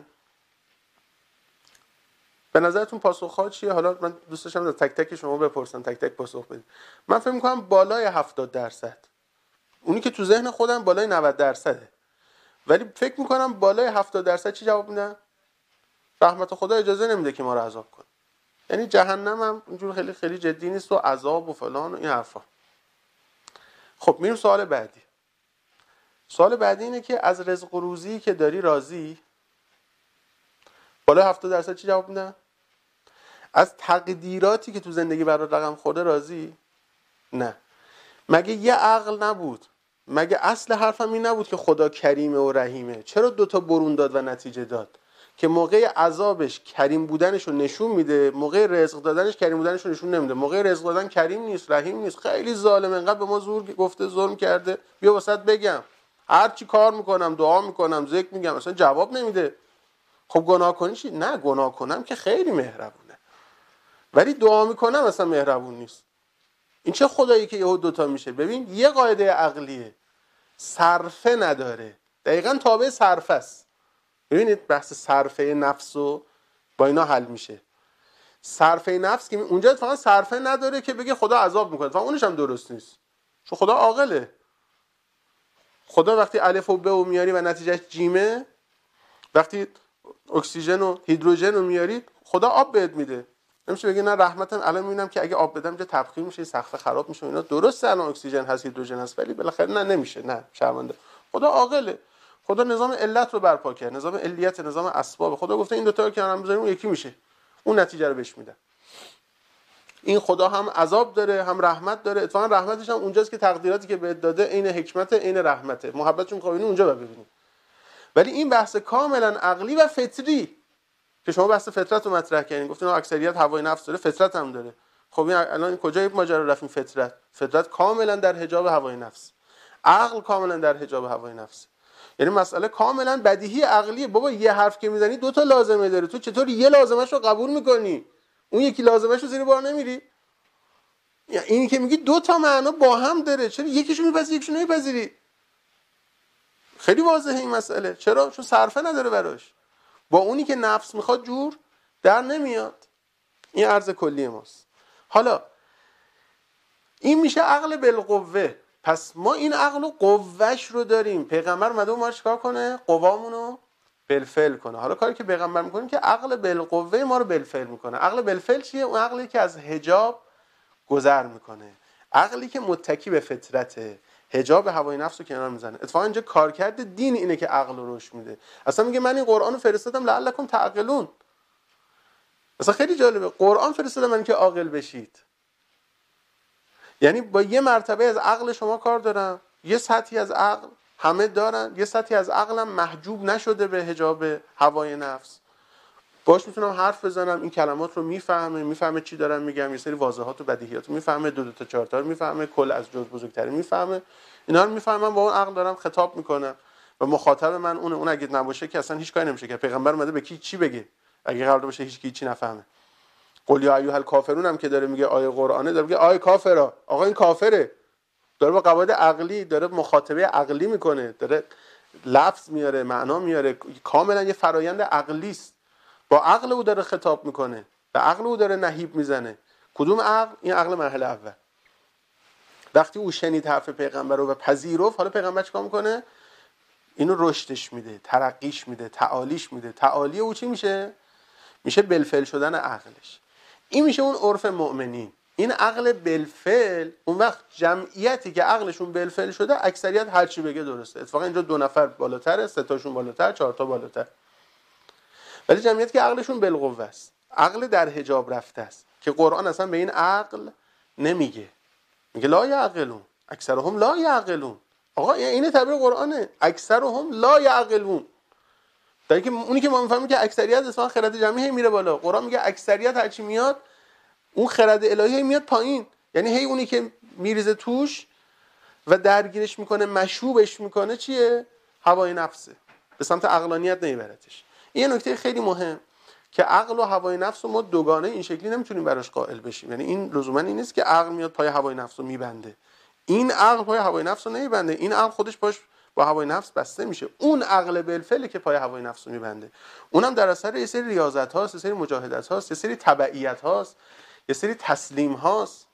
به نظرتون پاسخ‌ها چیه؟ حالا من دوست داشتم تک تک شما بپرسم، تک تک پاسخ بدید. من فکر می‌کنم بالای هفتاد درصد، اونی که تو ذهن خودم بالای نود درصده، ولی فکر می‌کنم بالای هفتاد درصد چی جواب میدن؟ رحمت خدا اجازه نمیده که ما رو عذاب کنه. یعنی جهنم هم اینجور خیلی خیلی جدی نیست و عذاب و فلان و این حرفا. خب میریم سوال بعدی. سوال بعدی اینه که از رزق و روزی که داری راضی؟ بالای هفتاد درصد چی جواب میدن؟ از تقدیراتی که تو زندگی برات رقم خورده راضی؟ نه. مگه یه عقل نبود؟ مگه اصل حرفم این نبود که خدا کریمه و رحیمه؟ چرا دوتا برون داد و نتیجه داد؟ که موقع عذابش کریم بودنش رو نشون میده، موقع رزق دادنش کریم بودنش رو نشون نمیده. موقع رزق دادن کریم نیست، رحیم نیست، خیلی ظالم، انقدر به ما زور گفته، ظلم کرده، بیا واسط بگم هر چی کار میکنم، دعا میکنم، ذکر میگم، اصلا جواب نمیده. خب گناه کنی چی؟ نه، گناه کنم که خیلی مهربونه، ولی دعا میکنم اصلا مهربون نیست. این چه خدایی که یهو دوتا میشه؟ ببین یه قاعده عقلیه، صرفه نداره، دقیقاً تابع صرفه است. ببینید بحث صرفه نفس رو با اینا حل میشه. صرفه نفس که اونجا فقط صرفه نداره که بگه خدا عذاب میکنه، فقط اونش هم درست نیست، چون خدا عاقله. خدا وقتی الف و ب رو میاری و نتیجهش جیمه، وقتی اکسیژن و هیدروژن رو میاری خدا آب بهت میده. نمیشه بگی نه رحمتم. الان میبینم که اگه آب بدم جا تبخیر میشه، سقف خراب میشه اینا. درسته الان اکسیژن هست، هیدروژن هست، ولی بالاخره نه نمیشه، نه شرمنده. خدا عاقله. خدا نظام علت رو برپا کرد، نظام علیت، نظام اسباب. خدا گفته این دو تا رو کنار هم بذاریم اون یکی میشه، اون نتیجه رو بهش میدن. این خدا هم عذاب داره هم رحمت داره. اتفاقا رحمتش هم اونجاست که تقدیراتی که بهت داده عین حکمت، عین رحمته. محبتشون میخواد اونجا ببینید. ولی این بحث کاملا عقلی و فطری که شما بحث فطرت رو مطرح کردین، گفتین اکثریت هوای نفس داره، فطرت هم داره. خب این الان کجای ماجرا رفتیم؟ فطرت فطرت کاملا در حجاب هوای نفس، عقل کاملا در حجاب هوای نفس. یعنی مسئله کاملا بدیهی عقلیه. بابا یه حرف که میزنی دو تا لازمه داره، تو چطور یه لازمش رو قبول میکنی اون یکی لازمش رو زیر بار نمیری؟ یعنی اینی که میگی دو تا معنا با هم داره، چرا یکیشو میپذیری یکیشو نمیپذیری؟ خیلی واضحه این مسئله. چرا؟ چون صرفه نداره براش، با اونی که نفس میخواد جور در نمیاد. این عرض کلی ماست. حالا این میشه عقل بالقوه. پس ما این عقل و قوهش رو داریم. پیغمبر اومده ما چیکار کنه؟ قوامونو بالفعل کنه. حالا کاری که پیغمبر میکنه که عقل بالقوه ما رو بالفعل میکنه. عقل بالفعل چیه؟ اون عقلی که از حجاب گذر میکنه، عقلی که متکی به فطرته، حجاب هوای نفس رو کنار میزنه. اتفاقا اینجا کارکرد دین اینه که عقل رو رشد میده. اصلا میگه من این قرآن رو فرستادم لعلکم تعقلون. اصلا خیلی جالبه، قرآن فرستادم من که عاقل بشید. یعنی با یه مرتبه از عقل شما کار دارم، یه سطحی از عقل همه دارن، یه سطحی از عقلم محجوب نشده به حجاب هوای نفس، باش میتونم حرف بزنم، این کلمات رو میفهمه، میفهمه چی دارم میگم، یه سری واضحات و بدیهیات رو میفهمه، دو دو تا چهار تا رو میفهمه، کل از جز بزرگتری میفهمه. اینا رو میفهمم، با اون عقل دارم خطاب میکنم و مخاطب من اونه. اون اگه نباشه که اصلا هیچ کاری نمیشه که. پیغمبر اومده به کی چی بگه؟ اگه قرار باشه هیچ کی چی نفهمه. قل یا ایها الکافرون هم که داره میگه آیه قرآنه، داره میگه آیه کافرا، آقا این کافره، داره با قواعد عقلی داره مخاطبه عقلی میکنه، داره لفظ میاره، معنا میاره، کاملا یه فرایند عقلی است. با عقل او داره خطاب میکنه، به عقل او داره نهیب میزنه. کدوم عقل؟ این عقل مرحله اول. وقتی او شنید حرف پیغمبر رو و پذیرفت، حالا پیغمبر چیکار میکنه؟ اینو رشدش میده، ترقیش میده، تعالیش میده. تعالی او چی میشه؟ میشه بالفعل شدن عقلش. این میشه اون عرف مؤمنین. این عقل بالفعل، اون وقت جمعیتی که عقلشون بالفعل شده اکثریت هر چی بگه درسته. اتفاقا اینجا دو نفر بالاتره، سه تاشون بالاتر، چهار تا بالاتر. ولی جمعیتی که عقلشون بالقوه است، عقل در حجاب رفته است، که قرآن اصلا به این عقل نمیگه، میگه لا یعقلون، اکثرهم لا یعقلون. آقا این تعبیر قرآنه، اکثرهم لا یعقلون. در که اونی که ما میفهمیم که اکثریت اصلا خرد جمعی میره بالا، قرآن میگه اکثریت هرچی میاد اون خرد الهی میاد پایین. یعنی هی اونی که میریزه توش و درگیرش میکنه، مشوبش میکنه، چیه؟ هوای نفسه، به سمت عقلانیت نمیبرتش. این نکته خیلی مهم که عقل و هوای نفس رو ما دوگانه این شکلی نمیتونیم براش قائل بشیم. یعنی این لزوما این نیست که عقل میاد پای هوای نفس رو میبنده. این عقل پای هوای نفس رو نمیبنده، این عقل خودش باش با هوای نفس بسته میشه. اون عقل بالفعل که پای هوای نفس رو میبنده، اونم در اثر یه سری ریاضت هاست، یه سری مجاهدت هاست، یه سری تبعیت هاست، یه سری تسلیم هاست.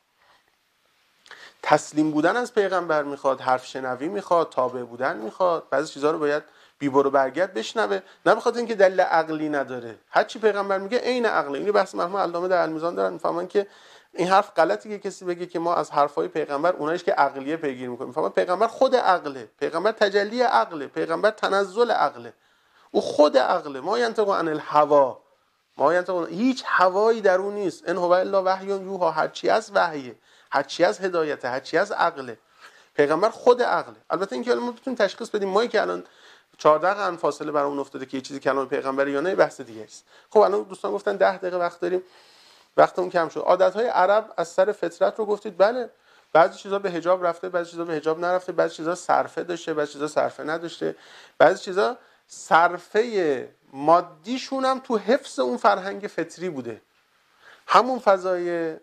تسلیم بودن از پیغمبر میخواد، حرف شنوی میخواد، تابع بودن میخواد. بعضی چیزا رو باید بی برو برگرد بشنوه، نه بخاطر اینکه دلیل عقلی نداره. هر چی پیغمبر میگه عین عقله. اینو بحث مرحوم علامه در المیزان دارن، میفهمن که این حرف غلطیه که کسی بگه که ما از حرفای پیغمبر اونایش که عقلیه پیگیری میکنیم. میفهمن پیغمبر خود عقله، پیغمبر تجلی عقله، پیغمبر تنزل عقله، او خود عقله. ما ینطق عن الهوا، ما ینطق، هیچ هوایی در اون نیست. ان هو الا وحی یوحی، هرچی از وحیه، هرچی از هدایته، هرچی از عقله. پیغمبر خود عقله. البته اینکه ما بتونیم تشخیص بدیم ما که الان چهارده قرن فاصله برامون افتاده که یه چیزی کلام پیغمبر یا نه، بحث دیگه است. خب الان دوستان گفتن ده دقیقه وقت داریم، وقتمون کم شد. عادت‌های عرب از سر فطرت رو گفتید، بله. بعضی چیزا به حجاب رفته، بعضی چیزا به حجاب نرفته، بعضی چیزا صرفه داشته، بعضی چیزا صرفه نداشته، بعضی چیزا صرفه مادیشون هم تو حفظ اون فرهنگ فطری بوده. همون فضای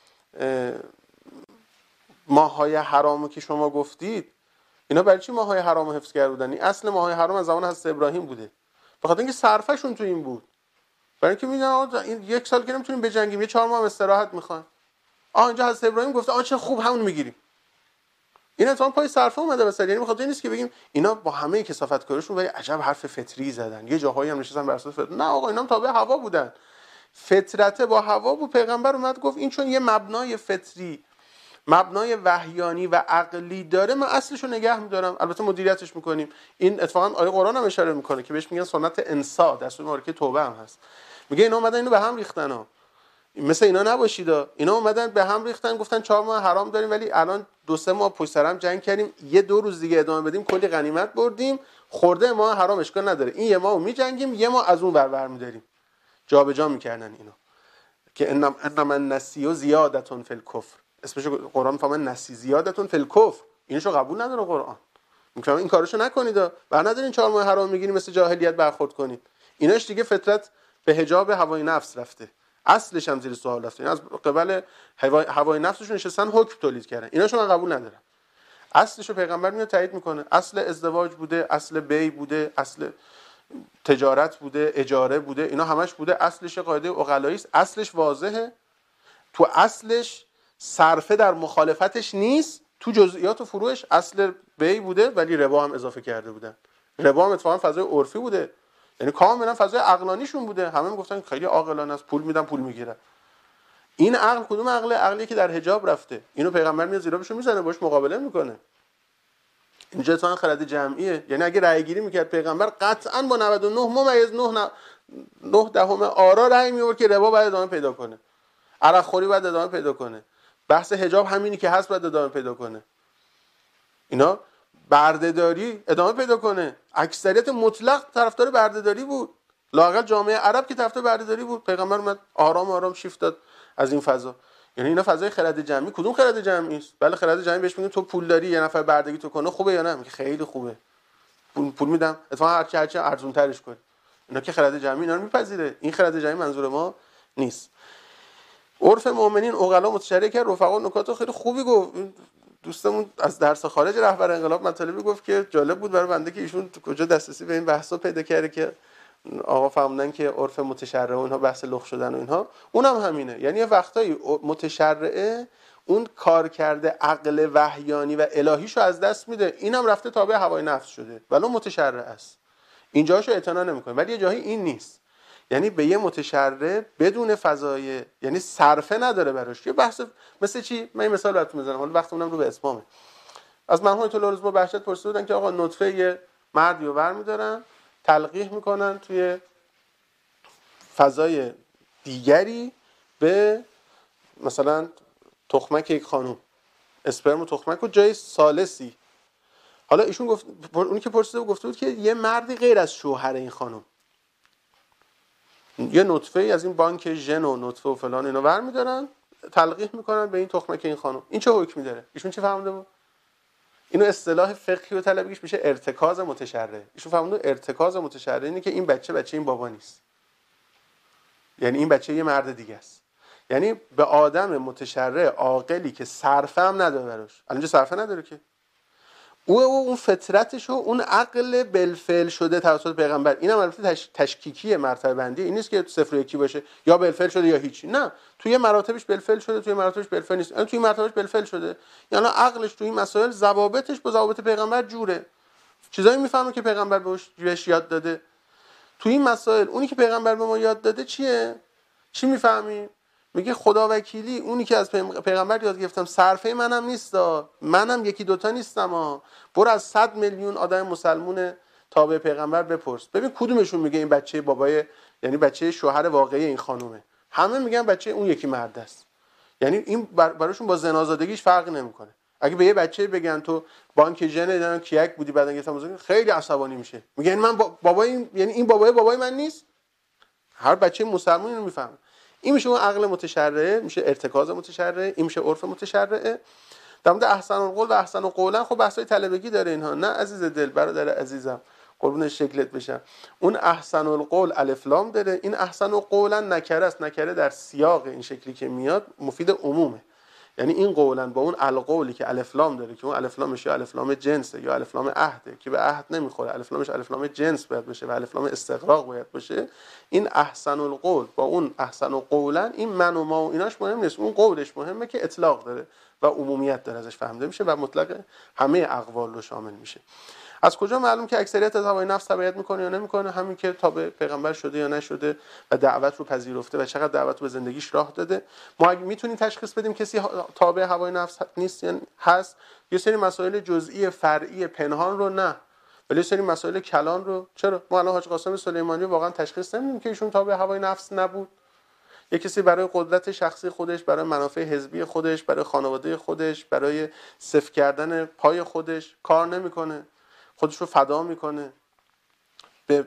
ماهای حرامو که شما گفتید، اینا برای چی ماهای حرامو حفظ کردن؟ این اصل ماهای حرام از زمان حضرت ابراهیم بوده، به خاطر اینکه صرفه‌شون تو این بود. برای اینکه میدونن این یک سال که نمیتونیم بجنگیم، یه چهار ماه هم استراحت میخوان. آ اینجا حضرت ابراهیم گفته آ چه خوب همون میگیریم. این اتفاقا پای صرفه اومده واسه، یعنی بخاطر این نیست که بگیم اینا با همه کثافت کارشون ولی عجب حرف فطری زدن، یه جاهایی هم نشستن بر اساس فطرت. نه آقا، اینا هم تابع هوا بودن، فطرت با هوا بود. پیغمبر اومد گفت این چون یه مبنای فطری، مبنای وحیانی و عقلی داره، من اصلشو نگه می‌دارم، البته مدیریتش می‌کنیم. این اتفاقا آیه قرآن هم اشاره می‌کنه که بهش میگن سنت انسا، در سوره مبارکه توبه هم هست. میگه اینا اومدن اینو به هم ریختن ها، مثل اینا نباشید. اینا اومدن به هم ریختن، گفتن چهار ماه حرام داریم ولی الان دو سه ماه پشت سر هم جنگ کردیم، یه دو روز دیگه ادامه بدیم کلی غنیمت بردیم، خورده ما حرام اشکال نداره، این یه ماهو میجنگیم، یه ماه از اون ور ور می‌داریم. جابجا می‌کردن اینا که انما انما النسیء زیادة فی الکفر. اسمش قرآن فهمن نسی زیادتون فی الکفر، اینشو قبول نداره قرآن. میگه این کارشو نکنید، بر ندارین چهار ماه حرام میگیرین مثل جاهلیت برخورد کنید. ایناش دیگه فطرت به حجاب هوای نفس رفته، اصلش هم زیر سوال رفته. این از قبل هوای, هوای نفسشون نشستن حکم تولید کردن، ایناشو من قبول ندارم. اصلشو پیغمبر میاد تایید میکنه. اصل ازدواج بوده، اصل بی بوده، اصل تجارت بوده، اجاره بوده، اینا همش بوده. اصلش قاعده عقلایی است، اصلش واضحه. تو اصلش صرفه در مخالفتش نیست، تو جزئیات و فروعش اصل بی بوده ولی ربا هم اضافه کرده بودن. ربا هم اتفاقا فضای عرفی بوده، یعنی کاملا فضای عقلانیشون بوده. همه میگفتن خیلی عاقلانه است، پول میدن پول میگیرن. این عقل کدوم عقله؟ عقلی که در حجاب رفته. اینو پیغمبر میاد زیرا بهشون میزنه، باش مقابله میکنه. اینجا تو خرد جمعیه، یعنی اگه رأی گیری میکرد پیغمبر قطعا با نود و نه ممیز نه نه دهم آرا رأی میورد که ربا باید ادامه پیدا کنه، عرق خوری باید ادامه پیدا کنه، بحث حجاب همینی که هست باید ادامه پیدا کنه، اینا بردهداری ادامه پیدا کنه. اکثریت مطلق طرفدار بردهداری بود، لااقل جامعه عرب که طرفدار بردهداری بود. پیغمبر اومد آرام آرام شیفت داد از این فضا. یعنی اینا فضای خرد جمعی. کدوم خرد جمعی است؟ بله خرد جمعی بهش میگن تو پول داری یه نفر بردگی تو کنه خوبه یا نه؟ میگه خیلی خوبه، پول پول میدم، اتفاقا هر چی هر چی ارزون ترش کنه. اینا که خرد جمعی اینا رو میپذیره. این خرد جمعی منظور ما نیست. عرف مؤمنین عقلا متشرع کرد. رفقا نکات خیلی خوبی گفت. دوستمون از درس خارج رهبر انقلاب مطالبی گفت که جالب بود برای بنده که ایشون کجا دسترسی به این بحثا پیدا کرده که آقا فهمیدن که عرف متشرع و اینها بحث لغ شدن و اینها. اونم هم همینه، یعنی یه وقتایی متشرعه اون کار کرده عقل وحیانی و الهیشو از دست میده، اینم رفته تابع هوای نفس شده ولو متشرع است. اینجاشو اعتنا نمیکنه. ولی یه جایی این نیست، یعنی به یه متشرع بدون فضای، یعنی صرفه نداره براش. یه بحث مثل چی؟ من این مثال براتون میزنم، حالا وقتمونم رو به اتمامه. از مرحوم طلوع روز با بهشت پرسیده بودن که آقا نطفه یه مردی رو برمی‌دارن تلقیح میکنن توی فضای دیگری به مثلا تخمک یک خانم، اسپرم و تخمک و جای ثالثی. حالا ایشون گفت، اونی که پرسیده بود گفته بود که یه مردی غیر از شوهر این خانم، یه نطفه ای از این بانک ژن و نطفه و فلان اینا برمی‌دارن تلقیح میکنن به این تخمک این خانم. این چه حکمی داره؟ ایشون چی فهمیده بود؟ اینو اصطلاح فقهی و طلبیش میشه ارتکاز متشرع. ایشون فهمیده ارتکاز متشرع اینه که این بچه بچه این بابا نیست، یعنی این بچه یه مرد دیگه است. یعنی به آدم متشرع عاقلی که صرفه هم نداره براش، الان صرفه نداره که او اون فطرتش و اون عقل بالفعل شده توسط پیغمبر. اینم البته تش... تشکیکی مرتبه بندی، این نیست که صفر و یکی باشه یا بالفعل شده یا هیچی، نه، توی مراتبش بالفعل شده، توی مراتبش بالفعل نیست. یعنی توی مراتبش بالفعل شده، یعنی عقلش توی این مسائل ضوابطش با ضوابط پیغمبر جوره، چیزایی میفهمه که پیغمبر بهش یاد داده. توی این مسائل اونی که پیغمبر به ما یاد داده چیه؟ چی میفهمیم؟ میگه خدا وکیلی اونی که از پیغمبر یاد گرفتم صرفه منم نیستا، منم یکی دوتا نیستم ها. برو از صد میلیون آدم مسلمون تابع پیغمبر بپرس ببین کدومشون میگه این بچه بابای، یعنی بچه شوهر واقعی این خانومه. همه میگن بچه اون یکی مرد است. یعنی این براشون با زنازادگیش فرق نمیکنه. اگه به یه بچه بگن تو بانک ژن دیدن کیک بودی بعدن گفتم خیلی عصبانی میشه، میگه این من بابای، یعنی این بابای بابای من نیست. هر بچه مسلمان اینو میفهمه. این میشه اون عقل متشرعه، میشه ارتکاز متشرعه، این میشه عرف متشرعه. در مورد احسن القول و احسن القولا خب بحثای طلبگی داره اینها، نه عزیز دل، برادر عزیزم قربون شکلت بشم. اون احسن القول الف لام داره، این احسن القولا نکره است. نکره در سیاق این شکلی که میاد مفید عمومه، یعنی این قولا با اون القولی که الف لام داره که اون الف لامش یا الف لام جنسه یا الف لام عهده که به عهد نمیخوره، الف لامش الف لام جنس باید باشه و الف لام استغراق باید باشه. این احسن القول با اون احسن القولا، این من و ما و ایناش مهم نیست، اون قولش مهمه که اطلاق داره و عمومیت داره ازش فهمیده میشه و مطلق همه اقوال رو شامل میشه. از کجا معلوم که اکثریت از هوای نفس تبعیت میکنه یا نمیکنه؟ همین که تابع پیغمبر شده یا نشده و دعوت رو پذیرفته و چقدر دعوت رو به زندگیش راه داده. ما اگه میتونیم تشخیص بدیم کسی تابع هوای نفس نیست یا هست، یه سری مسائل جزئی فرعی پنهان رو نه، ولی یه سری مسائل کلان رو چرا؟ ما الان حاج قاسم سلیمانی واقعا تشخیص نمیدیم که ایشون تابع هوای نفس نبود. یه کسی برای قدرت شخصی خودش، برای منافع حزبی خودش، برای خانواده خودش، برای صفر کردن پای خودش کار نمیکنه، خودش رو فدا میکنه، به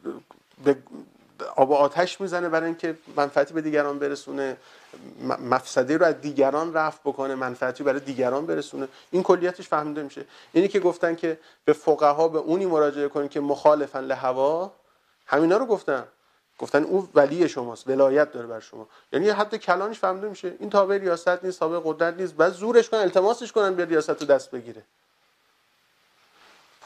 به آب و آتش میزنه برای اینکه منفعتی به دیگران برسونه، مفسده رو از دیگران رفع بکنه، منفعتی برای دیگران برسونه. این کلیتش فهمیده میشه. اینی که گفتن که به فقها به اونی مراجعه کنین که مخالفن لهوا، همینا رو گفتن. گفتن او ولی شماست، ولایت داره بر شما. یعنی حتی کلانش فهمیده میشه این تابع ریاست نیست، تابع قدرت نیست، بعد زورش کنن، التماسش کنن بیاد ریاست رو دست بگیره.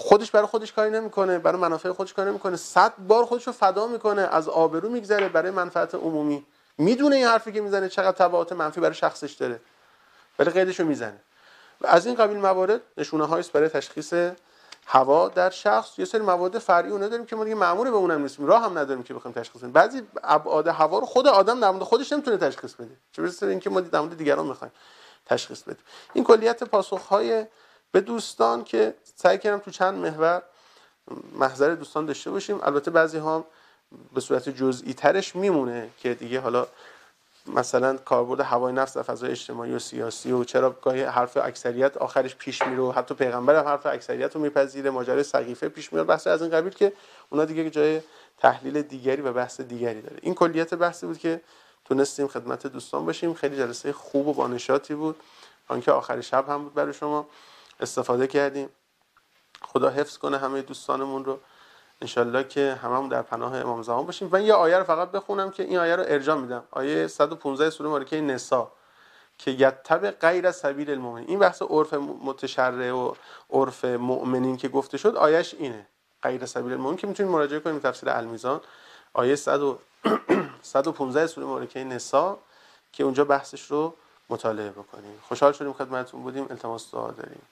خودش برای خودش کاری نمیکنه، برای منافع خودش کاری نمیکنه، صد بار خودش رو فدا میکنه، از آبرو میگذره برای منفعت عمومی. میدونه این حرفی که میزنه چقدر تبعات منفی برای شخصش داره، ولی قیدش رو میزنه. و از این قبیل موارد نشونه هایی است برای تشخیص هوا در شخص. یه سری مواد فرعی اون داریم که ما دیگه مأمور به اونم نیستیم، راه هم نداریم که بخوایم تشخیص بدیم. بعضی ابعاد هوا رو خود آدم در مورد خودش نمیتونه تشخیص بده، چه برسه به اینکه ما در مورد دیگران میخوایم تشخیص بدیم. این کلیت پاسخهای به دوستان که سعی کردم تو چند محور محضر دوستان داشته باشیم. البته بعضی ها به صورت جزئی ترش میمونه که دیگه حالا مثلا کاربرد هوای نفس در فضای اجتماعی و سیاسی و چرا گاهی حرف اکثریت آخرش پیش میره و حتی پیغمبر هم حرف اکثریت رو میپذیره، ماجرای سقیفه پیش میاد، بحث از این قبیل که اونا دیگه جای تحلیل دیگری و بحث دیگری داره. این کلیت بحثی بود که تونستیم خدمت دوستان باشیم. خیلی جلسه خوب و بانشاطی بود، آنکه آخر شب هم بود برای شما استفاده کردیم. خدا حفظ کنه همه دوستانمون رو، انشالله که هممون در پناه امام زمان باشیم. و یه آیه رو فقط بخونم که این آیه رو ارجاع میدم، آیه صد و پانزده سوره مبارکه نساء که یتبع غیر سبیل المؤمنین. این بحث عرف متشرع و عرف مؤمنین که گفته شد، آیهش اینه، غیر سبیل المؤمنین، که میتونید مراجعه کنید تفسیر المیزان، آیه صد و پانزده سوره مبارکه نساء که اونجا بحثش رو مطالعه بکنیم. خوشحال شدیم خدمتتون بودیم. التماس دعا داریم.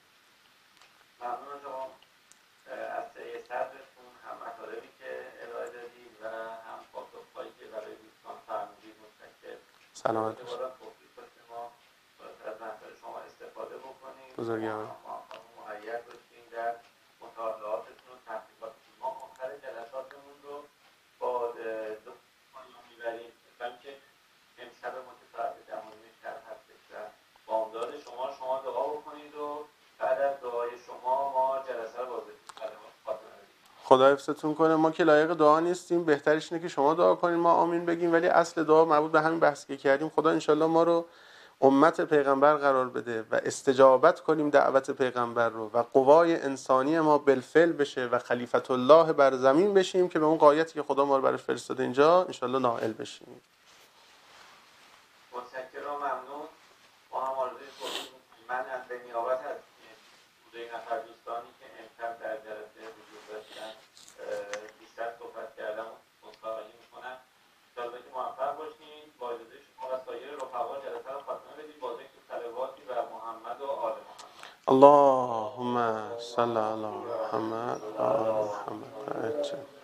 سلامت باشید. بزرگوار. مهیّأ باشیم در مطالعاتتون و تحقیقاتتون. ما آخر جلساتمون رو با دو پایان میبریم، بلکه امشب ما که ساعت ده و نیم شب هستش و بامداد شما شما دعا بکنید و بعد از دعای شما ما جلسه رو باز بکنیم. خدا حفظتون کنه. ما که لایق دعا نیستیم، بهترش اینه که شما دعا کنین ما آمین بگیم، ولی اصل دعا مربوط به همین بحثی که کردیم. خدا انشالله ما رو امت پیغمبر قرار بده و استجابت کنیم دعوت پیغمبر رو و قوای انسانی ما بالفعل بشه و خلیفت الله بر زمین بشیم که به اون غایتی که خدا ما رو برای فرستاده اینجا انشالله نائل بشیم. متشکرم، ممنون. ما هم آرزوی کنیم من از به نیابت از دو نفر دوستانی که امشب در جلسه حضور داشتن بیشتر صحبت کردم مصاحبه میکنم. انشاءالله که موفق باشین. با اجازه شما و سایر رفقا جلسه رو خاتمه بدید با ذکر صلواتی بر محمد و آل محمد. اللهم صل علی محمد و آل محمد.